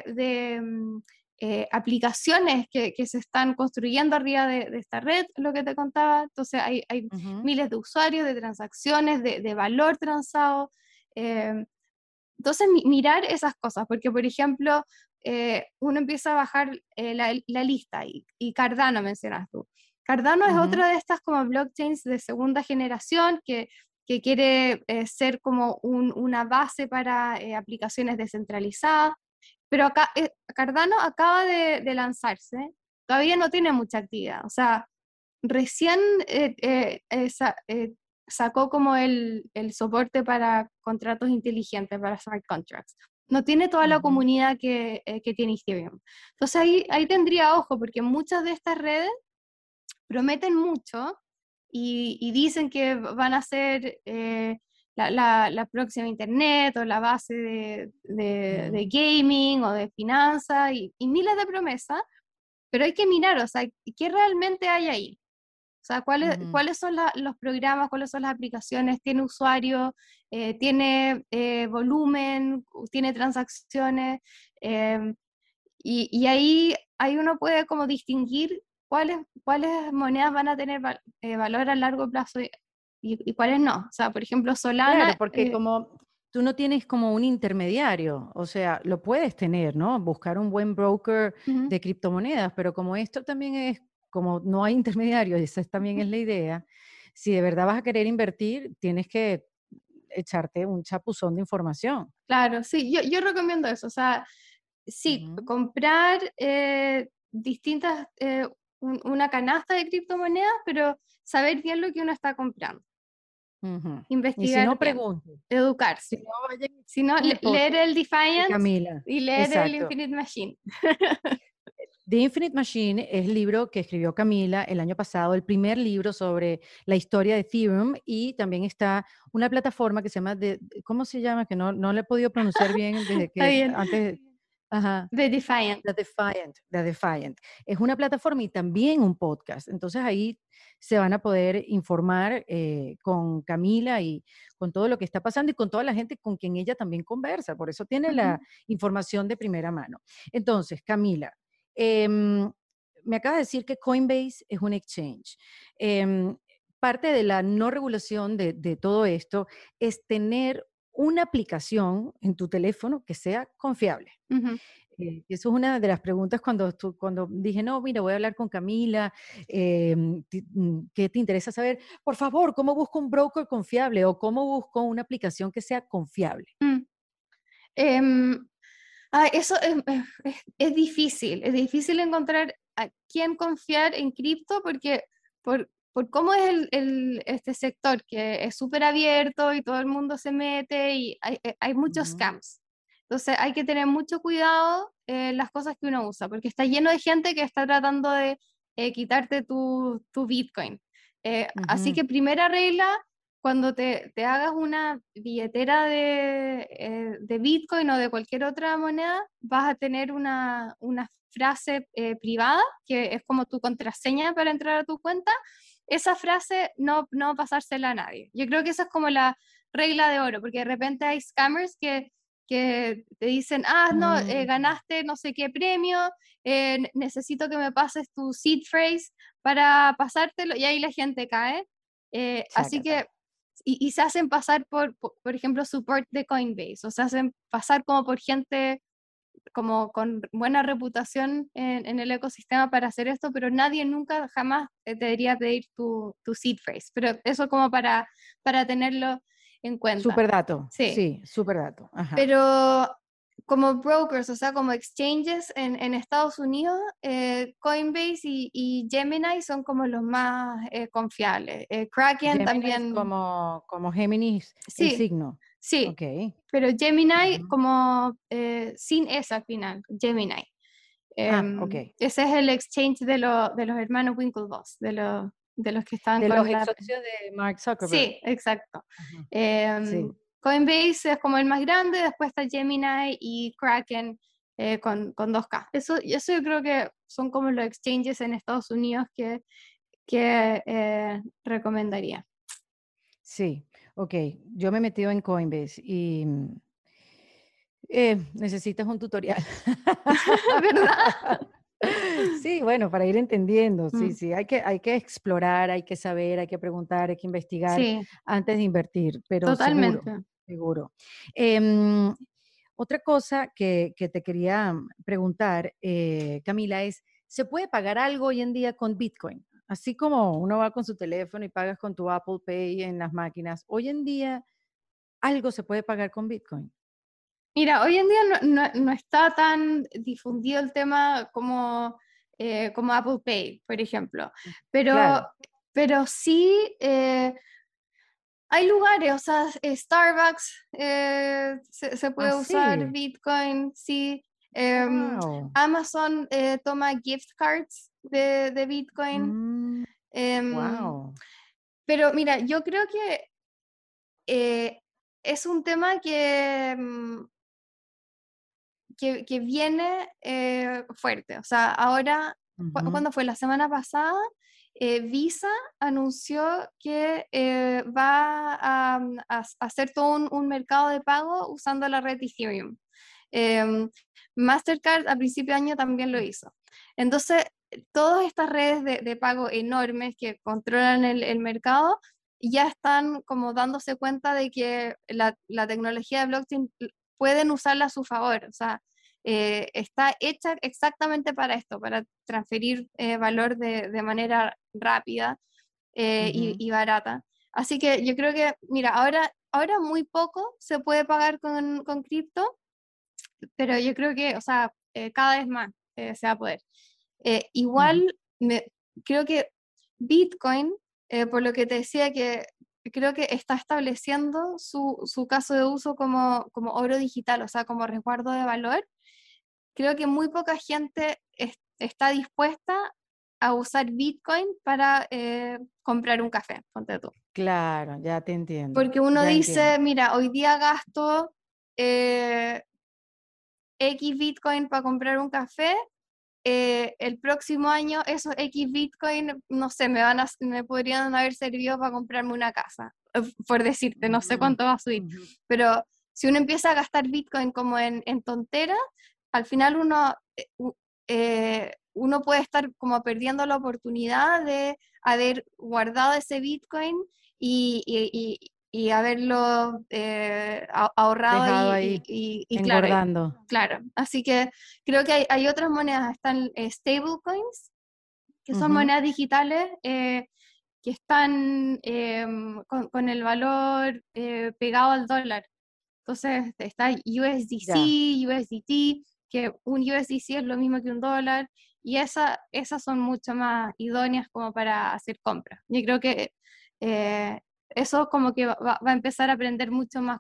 B: de aplicaciones que se están construyendo arriba de esta red, lo que te contaba. Entonces hay
A: ujú.
B: miles de usuarios, de transacciones, de valor transado. eh, entonces, mirar esas cosas, porque por ejemplo, uno empieza a bajar la lista y Cardano mencionas tú. Cardano es
A: Ujú.
B: otra de estas como blockchains de segunda generación que quiere ser como una base para aplicaciones descentralizadas, pero acá Cardano acaba de lanzarse, todavía no tiene mucha actividad, o sea, recién sacó como el soporte para contratos inteligentes, para smart contracts. No tiene toda la
A: Ujú.
B: comunidad que tiene Ethereum. Entonces ahí tendría ojo, porque muchas de estas redes prometen mucho y dicen que van a ser la próxima internet o la base de gaming o de finanzas y miles de promesas, pero hay que mirar, o sea, ¿qué realmente hay ahí? O sea, ¿cuáles son los programas, cuáles son las aplicaciones? ¿Tiene usuario? ¿Tiene volumen? ¿Tiene transacciones? Eh, y ahí uno puede como distinguir cuáles monedas van a tener valor a largo plazo y cuáles no. O sea, por ejemplo,
A: Claro,
B: Solana,
A: porque como tú no tienes como un intermediario, o sea, lo puedes tener, ¿no? Buscar un buen broker
B: ujú,
A: de criptomonedas, pero como esto también es, como no hay intermediario, y esa también es la idea, si de verdad vas a querer invertir, tienes que echarte un chapuzón de información.
B: claro, sí, yo recomiendo eso. O sea, sí,
A: Ujú,
B: comprar distintas, una canasta de criptomonedas, pero saber bien lo que uno está comprando,
A: ujú. Y si
B: investigar
A: no,
B: bien,
A: pregunte. Si
B: educarse.
A: no, vaya y
B: Si no,
A: escuchen el
B: leer
A: podcast
B: el
A: de
B: Defiant
A: Camila.
B: y leer el
A: Exacto.
B: Infinite Machine.
A: The Infinite Machine es el libro que escribió Camila el año pasado, el primer libro sobre la historia de Ethereum, y también está una plataforma que se llama, ¿cómo se llama? Que no le he podido pronunciar bien desde
B: Está
A: que
B: bien.
A: antes, ajá,
B: The Defiant.
A: The Defiant. Es una plataforma y también un podcast. Entonces ahí se van a poder informar con Camila y con todo lo que está pasando y con toda la gente con quien ella también conversa. Por eso tiene
B: Ujú,
A: la información de primera mano. Entonces, Camila, em, me acaba de decir que Coinbase es un exchange. Em, Parte de la no regulación de todo esto es tener una aplicación en tu teléfono que sea confiable.
B: ujú.
A: Eso es una de las preguntas cuando dije, no, mira, voy a hablar con Camila, ¿qué te interesa saber? Por favor, ¿cómo busco un broker confiable o cómo busco una aplicación que sea confiable?
B: Mm. Em, Eso es difícil encontrar a quién confiar en cripto porque por cómo es este sector, que es súper abierto y todo el mundo se mete y hay muchos
A: Ujú,
B: scams. Entonces hay que tener mucho cuidado en las cosas que uno usa, porque está lleno de gente que está tratando de quitarte tu Bitcoin. Así
A: ujú,
B: que primera regla, cuando te hagas una billetera de Bitcoin o de cualquier otra moneda, vas a tener una frase privada, que es como tu contraseña para entrar a tu cuenta. Esa frase no pasársela a nadie. Yo creo que esa es como la regla de oro, porque de repente hay scammers que te dicen, no,
A: mm,
B: ganaste no sé qué premio, necesito que me pases tu seed phrase para pasártelo, y ahí la gente cae. Así
A: chácata.
B: que y se hacen pasar por ejemplo, support de Coinbase, o se hacen pasar como por gente como con buena reputación en el ecosistema para hacer esto, pero nadie nunca jamás te debería pedir tu seed phrase. Pero eso como para tenerlo en cuenta.
A: Super dato,
B: Sí,
A: sí, super dato. Ajá.
B: pero como brokers, o sea, como exchanges en Estados Unidos, Coinbase y Gemini son como los más confiables. Kraken
A: Gemini es
B: también,
A: como Géminis, el
B: sí,
A: signo.
B: sí,
A: Ok.
B: pero Gemini
A: Ujú.
B: como sin S al final, Gemini.
A: Ah, ok.
B: Ese es el exchange de los hermanos Winklevoss, de los que estaban
A: De los
B: con
A: ex
B: la...
A: socios de Mark Zuckerberg.
B: Sí, exacto.
A: Ajá.
B: Em,
A: Sí.
B: Coinbase es como el más grande, después está Gemini y Kraken con 2K. Eso yo creo que son como los exchanges en Estados Unidos que recomendaría.
A: Sí, ok. Yo me he metido en Coinbase y necesitas un tutorial.
B: ¿Verdad?
A: Sí, bueno, para ir entendiendo, sí,
B: Mm,
A: sí, hay que explorar, hay que saber, hay que preguntar, hay que investigar
B: sí,
A: antes de invertir, pero seguro,
B: totalmente.
A: seguro. Em, Otra cosa que te quería preguntar, Camila, es, ¿se puede pagar algo hoy en día con Bitcoin? Así como uno va con su teléfono y pagas con tu Apple Pay en las máquinas, hoy en día algo se puede pagar con Bitcoin.
B: Mira, hoy en día no está tan difundido el tema como Apple Pay, por ejemplo, pero,
A: Claro.
B: pero sí hay lugares, o sea, Starbucks se
A: Ah,
B: puede usar
A: sí.
B: Bitcoin, sí.
A: Wow.
B: Amazon toma gift cards de Bitcoin. Em,
A: Wow.
B: pero mira, yo creo que es un tema que viene fuerte. O sea, ahora, ¿cuándo fue? La semana pasada, Visa anunció que va a hacer todo un mercado de pago usando la red Ethereum. Em, Mastercard a principio de año también lo hizo. Entonces, todas estas redes de pago enormes que controlan el mercado ya están como dándose cuenta de que la tecnología de blockchain pueden usarla a su favor. O sea, está hecha exactamente para esto, para transferir valor de manera rápida y barata. Así que yo creo que, mira, ahora muy poco se puede pagar con cripto, pero yo creo que, o sea, cada vez más se va a poder. Igual, creo que Bitcoin, por lo que te decía que creo que está estableciendo su caso de uso como oro digital, o sea, como resguardo de valor. Creo que muy poca gente está dispuesta a usar Bitcoin para comprar un café, ponte tú.
A: Claro, ya te entiendo,
B: Porque uno
A: ya entiendo.
B: dice, mira, hoy día gasto eh, X Bitcoin para comprar un café, el próximo año esos X Bitcoin, no sé, me podrían haber servido para comprarme una casa, por decirte, no sé
A: Ujú,
B: cuánto va a subir,
A: ujú.
B: pero si uno empieza a gastar Bitcoin como en tonteras, al final uno puede estar como perdiendo la oportunidad de haber guardado ese Bitcoin y haberlo ahorrado
A: Dejado ahí,
B: y claro,
A: engordando.
B: claro. Así que creo que hay otras monedas, están stablecoins, que son
A: Ujú,
B: monedas digitales que están con el valor pegado al dólar. Entonces está
A: ya.
B: USDC, USDT, que un USDC es lo mismo que un dólar, y esas son mucho más idóneas como para hacer compras. Yo creo que eh, eso como que va a empezar a aprender mucho más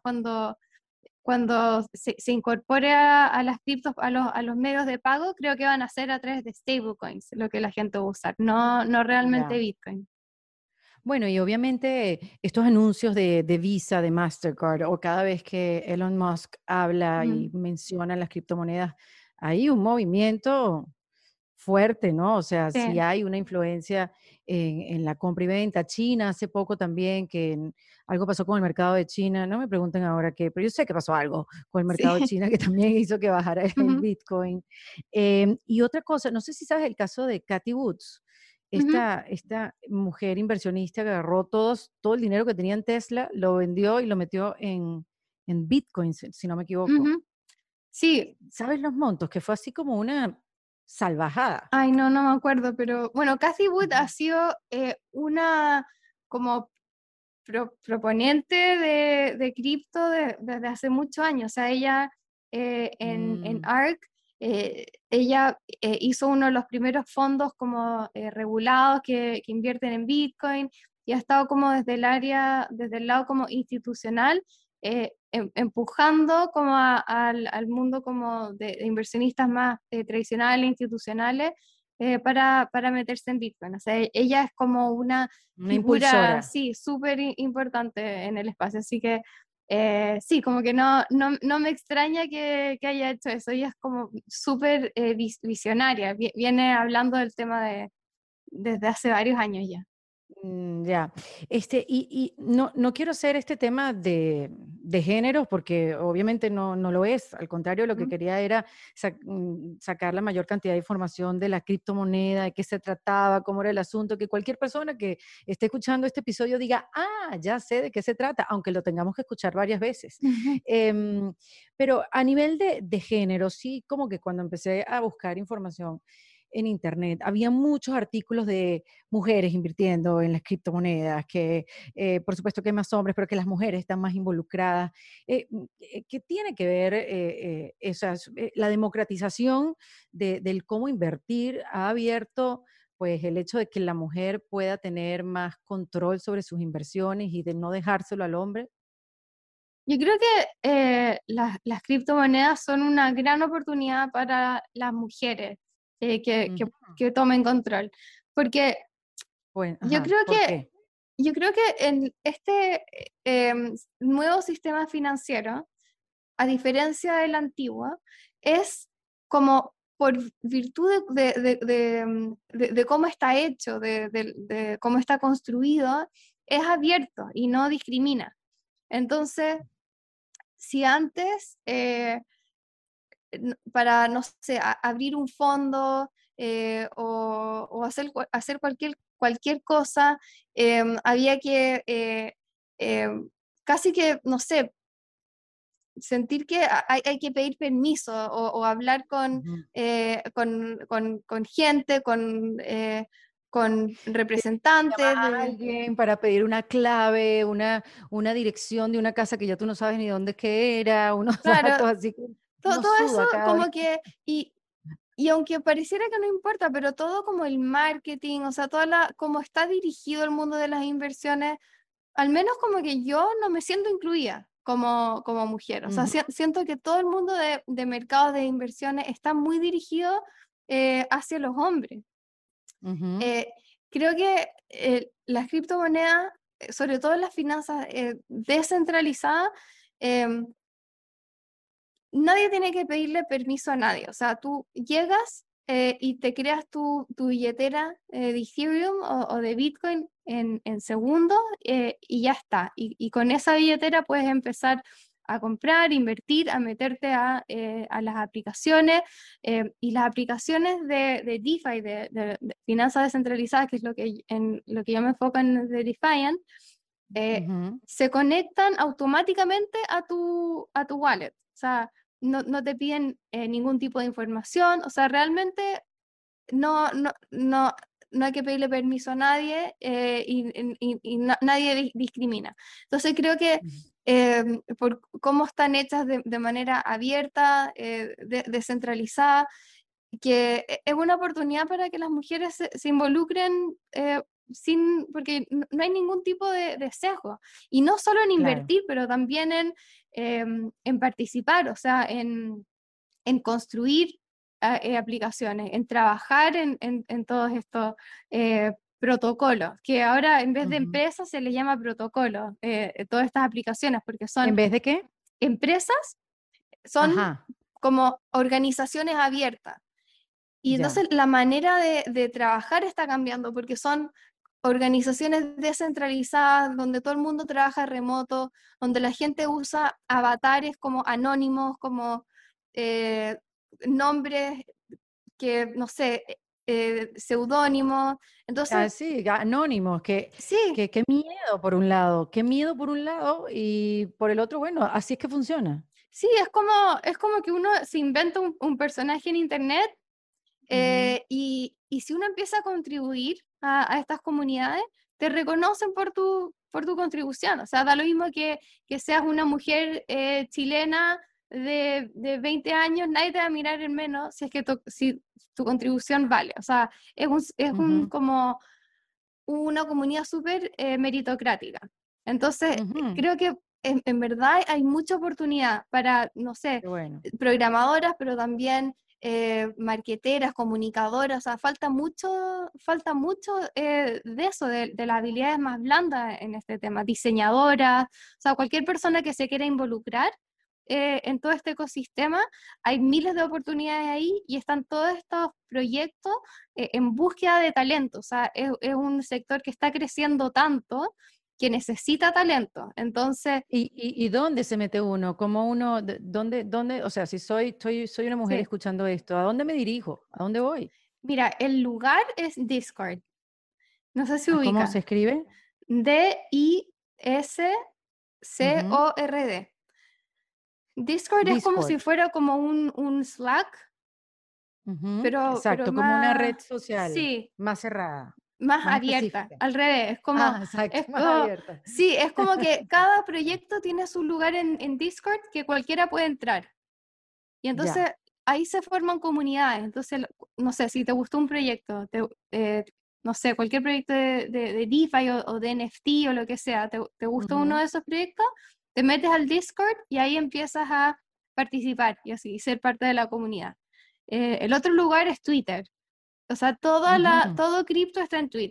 B: cuando se incorpore a las criptos, a los medios de pago. Creo que van a ser a través de stablecoins, lo que la gente va a usar, no realmente
A: Ya.
B: Bitcoin.
A: Bueno, y obviamente estos anuncios de Visa, de Mastercard, o cada vez que Elon Musk habla y
B: Mm,
A: menciona las criptomonedas, hay un movimiento fuerte, ¿no? O sea, sí
B: sí.
A: hay una influencia en la compra y venta. China hace poco también, algo pasó con el mercado de China, no me pregunten ahora qué, pero yo sé que pasó algo con el mercado de
B: Sí.
A: China que también hizo que bajara el
B: Ujú,
A: Bitcoin. Y otra cosa, no sé si sabes el caso de Cathie Woods,
B: ujú,
A: esta mujer inversionista que agarró todo el dinero que tenía en Tesla, lo vendió y lo metió en Bitcoin, si no me equivoco.
B: ujú. Sí,
A: ¿Sabes los montos? Que fue así como una salvajada.
B: ay, no me acuerdo, pero bueno, Cathy Wood ha
A: Ujú.
B: sido una como proponente de cripto desde hace muchos años. O sea, ella en
A: Mm,
B: ARK, ella hizo uno de los primeros fondos como regulados que invierten en Bitcoin y ha estado como desde el lado como institucional, empujando como al mundo como de inversionistas más tradicionales, institucionales, para meterse en Bitcoin. O sea, ella es como una
A: una
B: figura,
A: impulsora.
B: sí, súper importante en el espacio. Así que sí, como que no me extraña que haya hecho eso. Ella es como súper visionaria. Viene hablando del tema desde hace varios años ya.
A: Ya. Y no quiero hacer este tema de géneros porque obviamente no lo es. Al contrario, lo que
B: ¿Mm?
A: quería era sacar la mayor cantidad de información de la criptomoneda, de qué se trataba, cómo era el asunto, que cualquier persona que esté escuchando este episodio diga, ya sé de qué se trata, aunque lo tengamos que escuchar varias veces.
B: Ujú.
A: Em, pero a nivel de género, sí, como que cuando empecé a buscar información en internet, había muchos artículos de mujeres invirtiendo en las criptomonedas, que por supuesto que hay más hombres, pero que las mujeres están más involucradas. ¿Qué tiene que ver la democratización del cómo invertir ha abierto pues el hecho de que la mujer pueda tener más control sobre sus inversiones y de no dejárselo al hombre?
B: Yo creo que las criptomonedas son una gran oportunidad para las mujeres que
A: Ujú,
B: tomen control. Porque
A: Pues,
B: Yo
A: ajá,
B: creo
A: ¿por
B: que,
A: qué?
B: yo creo que en este nuevo sistema financiero, a diferencia del antiguo, es como por virtud de cómo está hecho, de cómo está construido, es abierto y no discrimina. Entonces, si antes, para, no sé, abrir un fondo o hacer, hacer cualquier cosa, había que casi que, no sé, sentir que hay que pedir permiso o hablar
A: Ujú.
B: con gente, con
A: Tienes que llamar
B: representantes
A: a
B: de...
A: alguien para pedir una clave, una dirección de una casa que ya tú no sabes ni dónde que era, unos
B: Claro,
A: datos, así que
B: todo
A: uno
B: eso
A: suda cada vez.
B: como que, y aunque pareciera que no importa, pero todo como el marketing, o sea, como está dirigido el mundo de las inversiones, al menos como que yo no me siento incluida como mujer. O sea,
A: Ujú,
B: siento que todo el mundo de mercados de inversiones está muy dirigido hacia los hombres.
A: ujú,
B: Eh, Creo que las criptomonedas, sobre todo en las finanzas descentralizadas, em, nadie tiene que pedirle permiso a nadie. O sea, tú llegas y te creas tu billetera de Ethereum o de Bitcoin en segundos y ya está. Y con esa billetera puedes empezar a comprar, invertir, a meterte a las aplicaciones y las aplicaciones de DeFi, de finanzas descentralizadas, que es en lo que yo me enfoco en de Defiant, eh,
A: ujú.
B: se conectan automáticamente a tu wallet. O sea, no te piden ningún tipo de información, o sea, realmente no hay que pedirle permiso a nadie nadie discrimina. Entonces creo que por cómo están hechas de manera abierta, descentralizada, que es una oportunidad para que las mujeres se involucren porque no hay ningún tipo de sesgo. Y no solo en
A: Claro.
B: invertir, pero también en participar, o sea, en construir aplicaciones, en trabajar en todos estos protocolos, que ahora en vez de
A: Ujú.
B: empresas se les llama protocolos, todas estas aplicaciones, porque
A: ¿En
B: son
A: vez de qué?
B: empresas, son
A: Ajá,
B: como organizaciones abiertas. Y
A: ya.
B: entonces la manera de trabajar está cambiando porque son organizaciones descentralizadas, donde todo el mundo trabaja remoto, donde la gente usa avatares como anónimos, como eh, nombres que, no sé, seudónimos. Entonces,
A: Sí, anónimos,
B: sí,
A: qué miedo por un lado, qué miedo por un lado y por el otro, bueno, así es que funciona.
B: sí, es como que uno se inventa un personaje en internet.
A: Ujú,
B: Y si uno empieza a contribuir a estas comunidades, te reconocen por tu contribución. O sea, da lo mismo que seas una mujer chilena de 20 años, nadie te va a mirar en menos si es que si tu contribución vale. O sea, es un
A: ujú,
B: como una comunidad súper meritocrática. Entonces,
A: ujú.
B: creo que en verdad hay mucha oportunidad para, no sé,
A: Qué bueno.
B: programadoras, pero también marqueteras, comunicadoras, o sea, falta mucho de eso, de las habilidades más blandas en este tema, diseñadoras, o sea, cualquier persona que se quiera involucrar en todo este ecosistema, hay miles de oportunidades ahí y están todos estos proyectos en búsqueda de talento, o sea, es un sector que está creciendo tanto que necesita talento, entonces,
A: ¿Y dónde se mete uno? ¿Cómo uno, dónde, o sea, si soy una mujer
B: sí.
A: escuchando esto, ¿a dónde me dirijo? ¿A dónde voy?
B: Mira, el lugar es Discord. No sé si
A: ¿A cómo se
B: ubica.
A: escribe? Ujú.
B: Discord. Discord es como si
A: Discord.
B: fuera como un Slack,
A: Ujú,
B: pero
A: exacto, como una red
B: más,
A: social
B: sí,
A: más cerrada,
B: más
A: más
B: abierta,
A: específica.
B: al revés.
A: Ah, exacto,
B: Es
A: más
B: como,
A: abierta.
B: sí, es como que cada proyecto tiene su lugar en Discord que cualquiera puede entrar. Y entonces
A: Ya.
B: ahí se forman comunidades. Entonces, no sé, si te gustó un proyecto, no sé, cualquier proyecto de DeFi o de NFT o lo que sea, te gustó uno
A: Ujú,
B: de esos proyectos, te metes al Discord y ahí empiezas a participar y así, ser parte de la comunidad. El otro lugar es Twitter. O sea,
A: ujú.
B: todo cripto está en Twitter.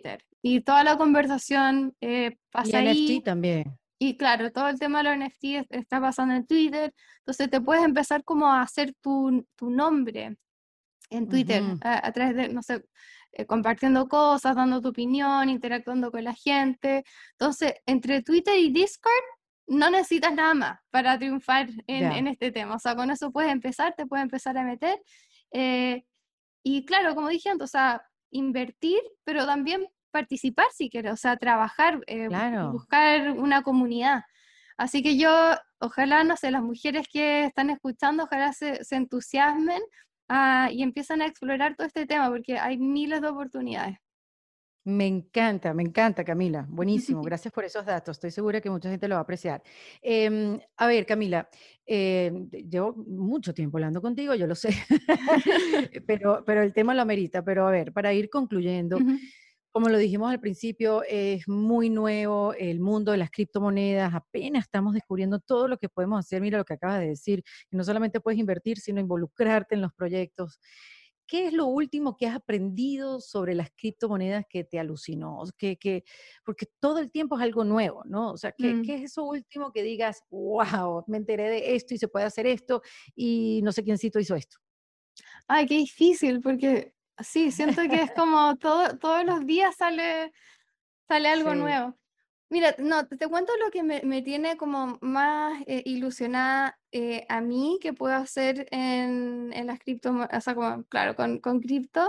B: y toda la conversación
A: Y
B: pasa
A: NFT
B: ahí.
A: también.
B: Y claro, todo el tema de los NFT está pasando en Twitter, entonces te puedes empezar como a hacer tu nombre en Twitter,
A: Ujú.
B: a través de, no sé, compartiendo cosas, dando tu opinión, interactuando con la gente. Entonces, entre Twitter y Discord, no necesitas nada más para triunfar en
A: Ya,
B: este tema. O sea, con eso puedes empezar, te puedes empezar a meter. eh, y claro, como dije antes, o sea, invertir, pero también participar si quieres, o sea, trabajar,
A: claro.
B: buscar una comunidad. Así que yo, ojalá, no sé, las mujeres que están escuchando, ojalá se entusiasmen, y empiezan a explorar todo este tema, porque hay miles de oportunidades.
A: Me encanta, Camila. Buenísimo. Gracias por esos datos. Estoy segura que mucha gente lo va a apreciar. A ver, Camila, llevo mucho tiempo hablando contigo, yo lo sé, pero el tema lo amerita. Pero a ver, para ir concluyendo,
B: Ujú.
A: como lo dijimos al principio, es muy nuevo el mundo de las criptomonedas. Apenas estamos descubriendo todo lo que podemos hacer. Mira lo que acabas de decir, que no solamente puedes invertir, sino involucrarte en los proyectos. ¿Qué es lo último que has aprendido sobre las criptomonedas que te alucinó? Porque todo el tiempo es algo nuevo, ¿no? O sea,
B: Mm.
A: ¿qué es eso último que digas, wow, me enteré de esto y se puede hacer esto y no sé quiéncito hizo esto?
B: Ay, qué difícil, porque sí, siento que es como todos los días sale algo
A: Sí.
B: nuevo. Mira, no, te cuento lo que me tiene como más ilusionada a mí que puedo hacer en las cripto, o sea, como, claro, con cripto,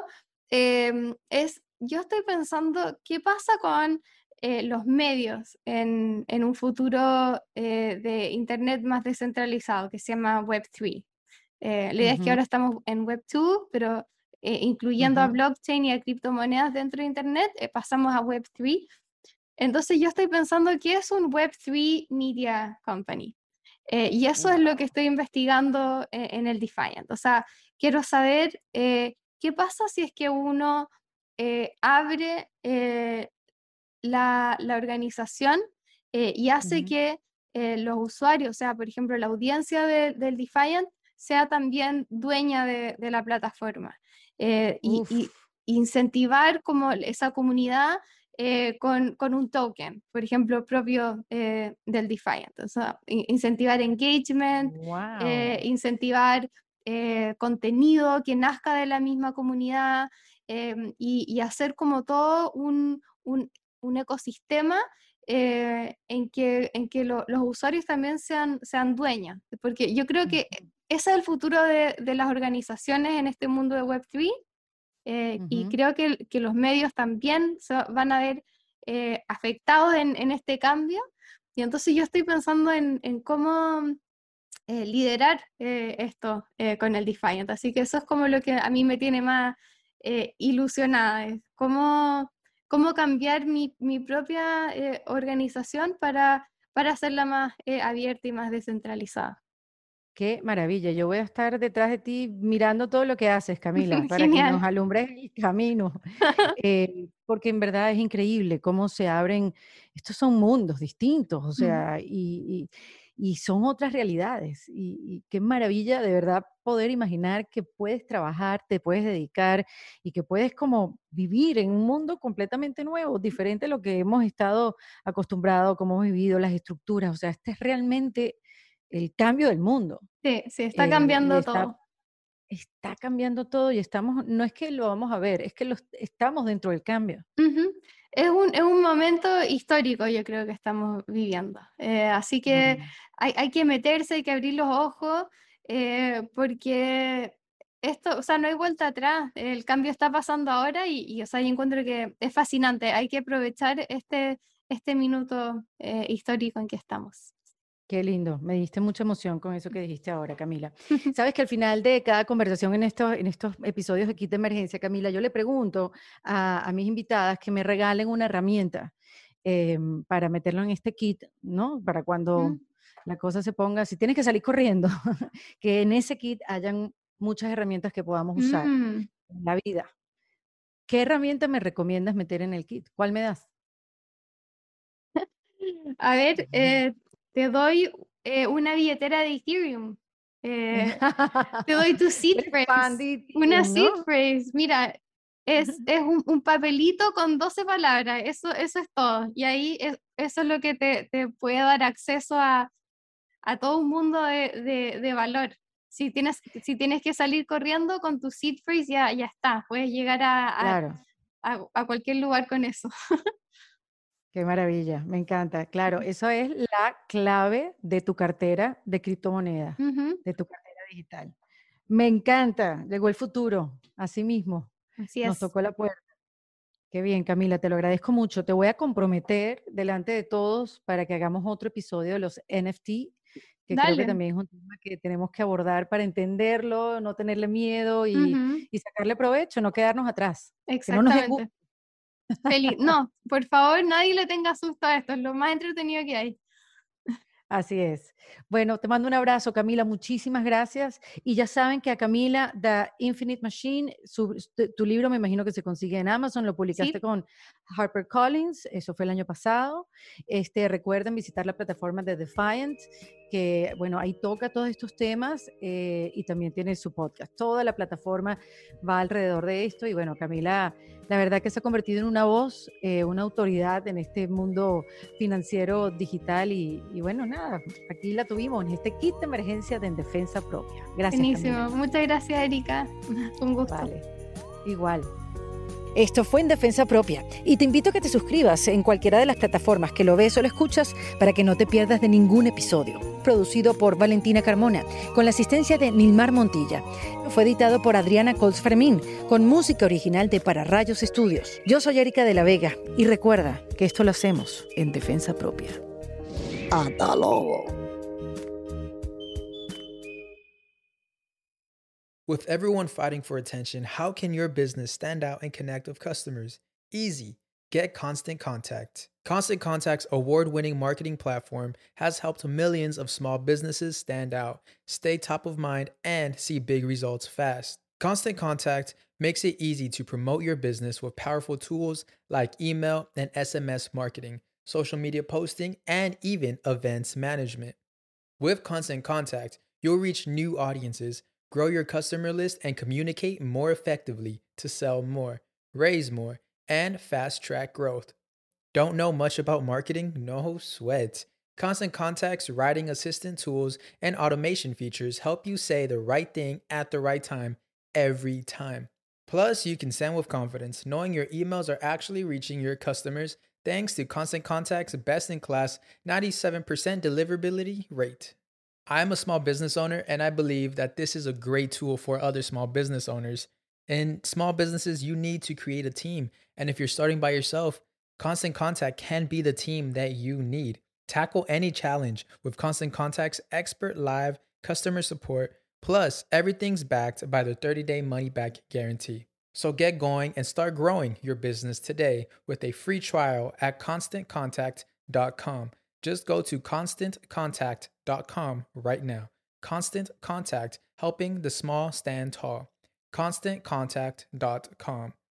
B: yo estoy pensando qué pasa con los medios en un futuro de Internet más descentralizado que se llama Web3. La idea es que
A: Ujú,
B: ahora estamos en Web2, pero incluyendo a
A: ujú.
B: blockchain y a criptomonedas dentro de Internet, pasamos a Web3. Entonces yo estoy pensando qué es un Web3 Media Company. Y eso es lo que
A: Wow.
B: estoy investigando en el Defiant. O sea, quiero saber qué pasa si es que uno abre la organización y hace
A: Ujú.
B: que los usuarios, o sea, por ejemplo, la audiencia del Defiant, sea también dueña de la plataforma. Y
A: Uf.
B: incentivar como esa comunidad con un token, por ejemplo, propio del Defiant. O sea, incentivar engagement,
A: Wow.
B: incentivar contenido que nazca de la misma comunidad, y hacer como todo un ecosistema en que los usuarios también sean dueños, porque yo creo que ese es el futuro de las organizaciones en este mundo de Web3, y
A: Ujú.
B: creo que los medios también se van a ver afectados en este cambio, y entonces yo estoy pensando en cómo liderar esto con el Defiant, así que eso es como lo que a mí me tiene más ilusionada, es cómo cambiar mi propia organización para hacerla más abierta y más descentralizada.
A: Qué maravilla. Yo voy a estar detrás de ti mirando todo lo que haces, Camila, para que
B: Genial.
A: nos alumbres el camino. Porque en verdad es increíble cómo se abren, estos son mundos distintos, o
B: Mm.
A: sea, y son otras realidades. Y qué maravilla de verdad poder imaginar que puedes trabajar, te puedes dedicar y que puedes como vivir en un mundo completamente nuevo, diferente a lo que hemos estado acostumbrados, cómo hemos vivido las estructuras. O sea, este es realmente el cambio del mundo.
B: Sí, sí, está
A: Y
B: cambiando
A: está,
B: todo.
A: está cambiando todo y estamos, no es que lo vamos a ver, es que estamos dentro del cambio.
B: Ujú. Es un momento histórico, yo creo que estamos viviendo. Así que
A: Mm.
B: hay que meterse, hay que abrir los ojos, porque esto, o sea, no hay vuelta atrás. El cambio está pasando ahora o sea, yo encuentro que es fascinante. Hay que aprovechar este minuto histórico en que estamos.
A: Qué lindo, me diste mucha emoción con eso que dijiste ahora, Camila. Sabes que al final de cada conversación en estos episodios de Kit de Emergencia, Camila, yo le pregunto a mis invitadas que me regalen una herramienta para meterlo en este kit, ¿no? Para cuando
B: Mm.
A: la cosa se ponga, si tienes que salir corriendo, que en ese kit hayan muchas herramientas que podamos usar
B: Mm.
A: en la vida. ¿Qué herramienta me recomiendas meter en el kit? ¿Cuál me das?
B: A ver, te doy una billetera de Ethereum. Eh, Te doy tu
A: Tú
B: seed
A: eres fan
B: phrase,
A: de
B: una
A: Ethereum,
B: seed
A: ¿no?
B: phrase. Mira, es un papelito con 12 palabras, eso es todo. Y ahí eso es lo que te puede dar acceso a todo un mundo de valor. Si tienes que salir corriendo con tu seed phrase, ya está, puedes llegar
A: Claro.
B: a cualquier lugar con eso.
A: Qué maravilla, me encanta. Claro, eso es la clave de tu cartera de criptomonedas,
B: Ujú,
A: de tu cartera digital. Me encanta, llegó el futuro, así mismo,
B: así
A: nos
B: es.
A: tocó la puerta. Qué bien, Camila, te lo agradezco mucho. Te voy a comprometer delante de todos para que hagamos otro episodio de los NFT, que creo que
B: Dale.
A: también es un tema que tenemos que abordar para entenderlo, no tenerle miedo
B: Ujú,
A: y sacarle provecho, no quedarnos atrás, que no nos den gusto.
B: exactamente. Feliz. No, por favor, nadie le tenga susto a esto, es lo más entretenido que hay.
A: Así es. Bueno, te mando un abrazo, Camila. Muchísimas gracias. Y ya saben que a Camila, The Infinite Machine, tu libro me imagino que se consigue en Amazon, lo publicaste
B: Sí,
A: con HarperCollins, eso fue el año pasado. Recuerden visitar la plataforma de Defiant, que bueno, ahí toca todos estos temas y también tiene su podcast. Toda la plataforma va alrededor de esto y bueno, Camila, la verdad que se ha convertido en una voz, una autoridad en este mundo financiero digital y bueno, nada, aquí la tuvimos en este kit de emergencia de En Defensa Propia. Gracias,
B: buenísimo.
A: Camila.
B: Muchas gracias, Erika. Un gusto.
A: Vale, igual. Esto fue En Defensa Propia y te invito a que te suscribas en cualquiera de las plataformas que lo ves o lo escuchas para que no te pierdas de ningún episodio. Producido por Valentina Carmona, con la asistencia de Nilmar Montilla. Fue editado por Adriana Colts Fermín, con música original de Para Rayos Estudios. Yo soy Erika de la Vega y recuerda que esto lo hacemos en Defensa Propia. Hasta luego.
C: With everyone fighting for attention, how can your business stand out and connect with customers? Easy. Get Constant Contact. Constant Contact's award-winning marketing platform has helped millions of small businesses stand out, stay top of mind, and see big results fast. Constant Contact makes it easy to promote your business with powerful tools like email and SMS marketing, social media posting, and even events management. With Constant Contact, you'll reach new audiences, grow your customer list, and communicate more effectively to sell more, raise more, and fast track growth. Don't know much about marketing? No sweat. Constant Contact's writing assistant tools and automation features help you say the right thing at the right time every time. Plus, you can send with confidence, knowing your emails are actually reaching your customers thanks to Constant Contact's best-in-class 97% deliverability rate. I'm a small business owner, and I believe that this is a great tool for other small business owners. In small businesses, you need to create a team, and if you're starting by yourself, Constant Contact can be the team that you need. Tackle any challenge with Constant Contact's expert live customer support, plus everything's backed by the 30-day money-back guarantee. So get going and start growing your business today with a free trial at ConstantContact.com. Just go to ConstantContact.com right now. Constant Contact, helping the small stand tall. ConstantContact.com.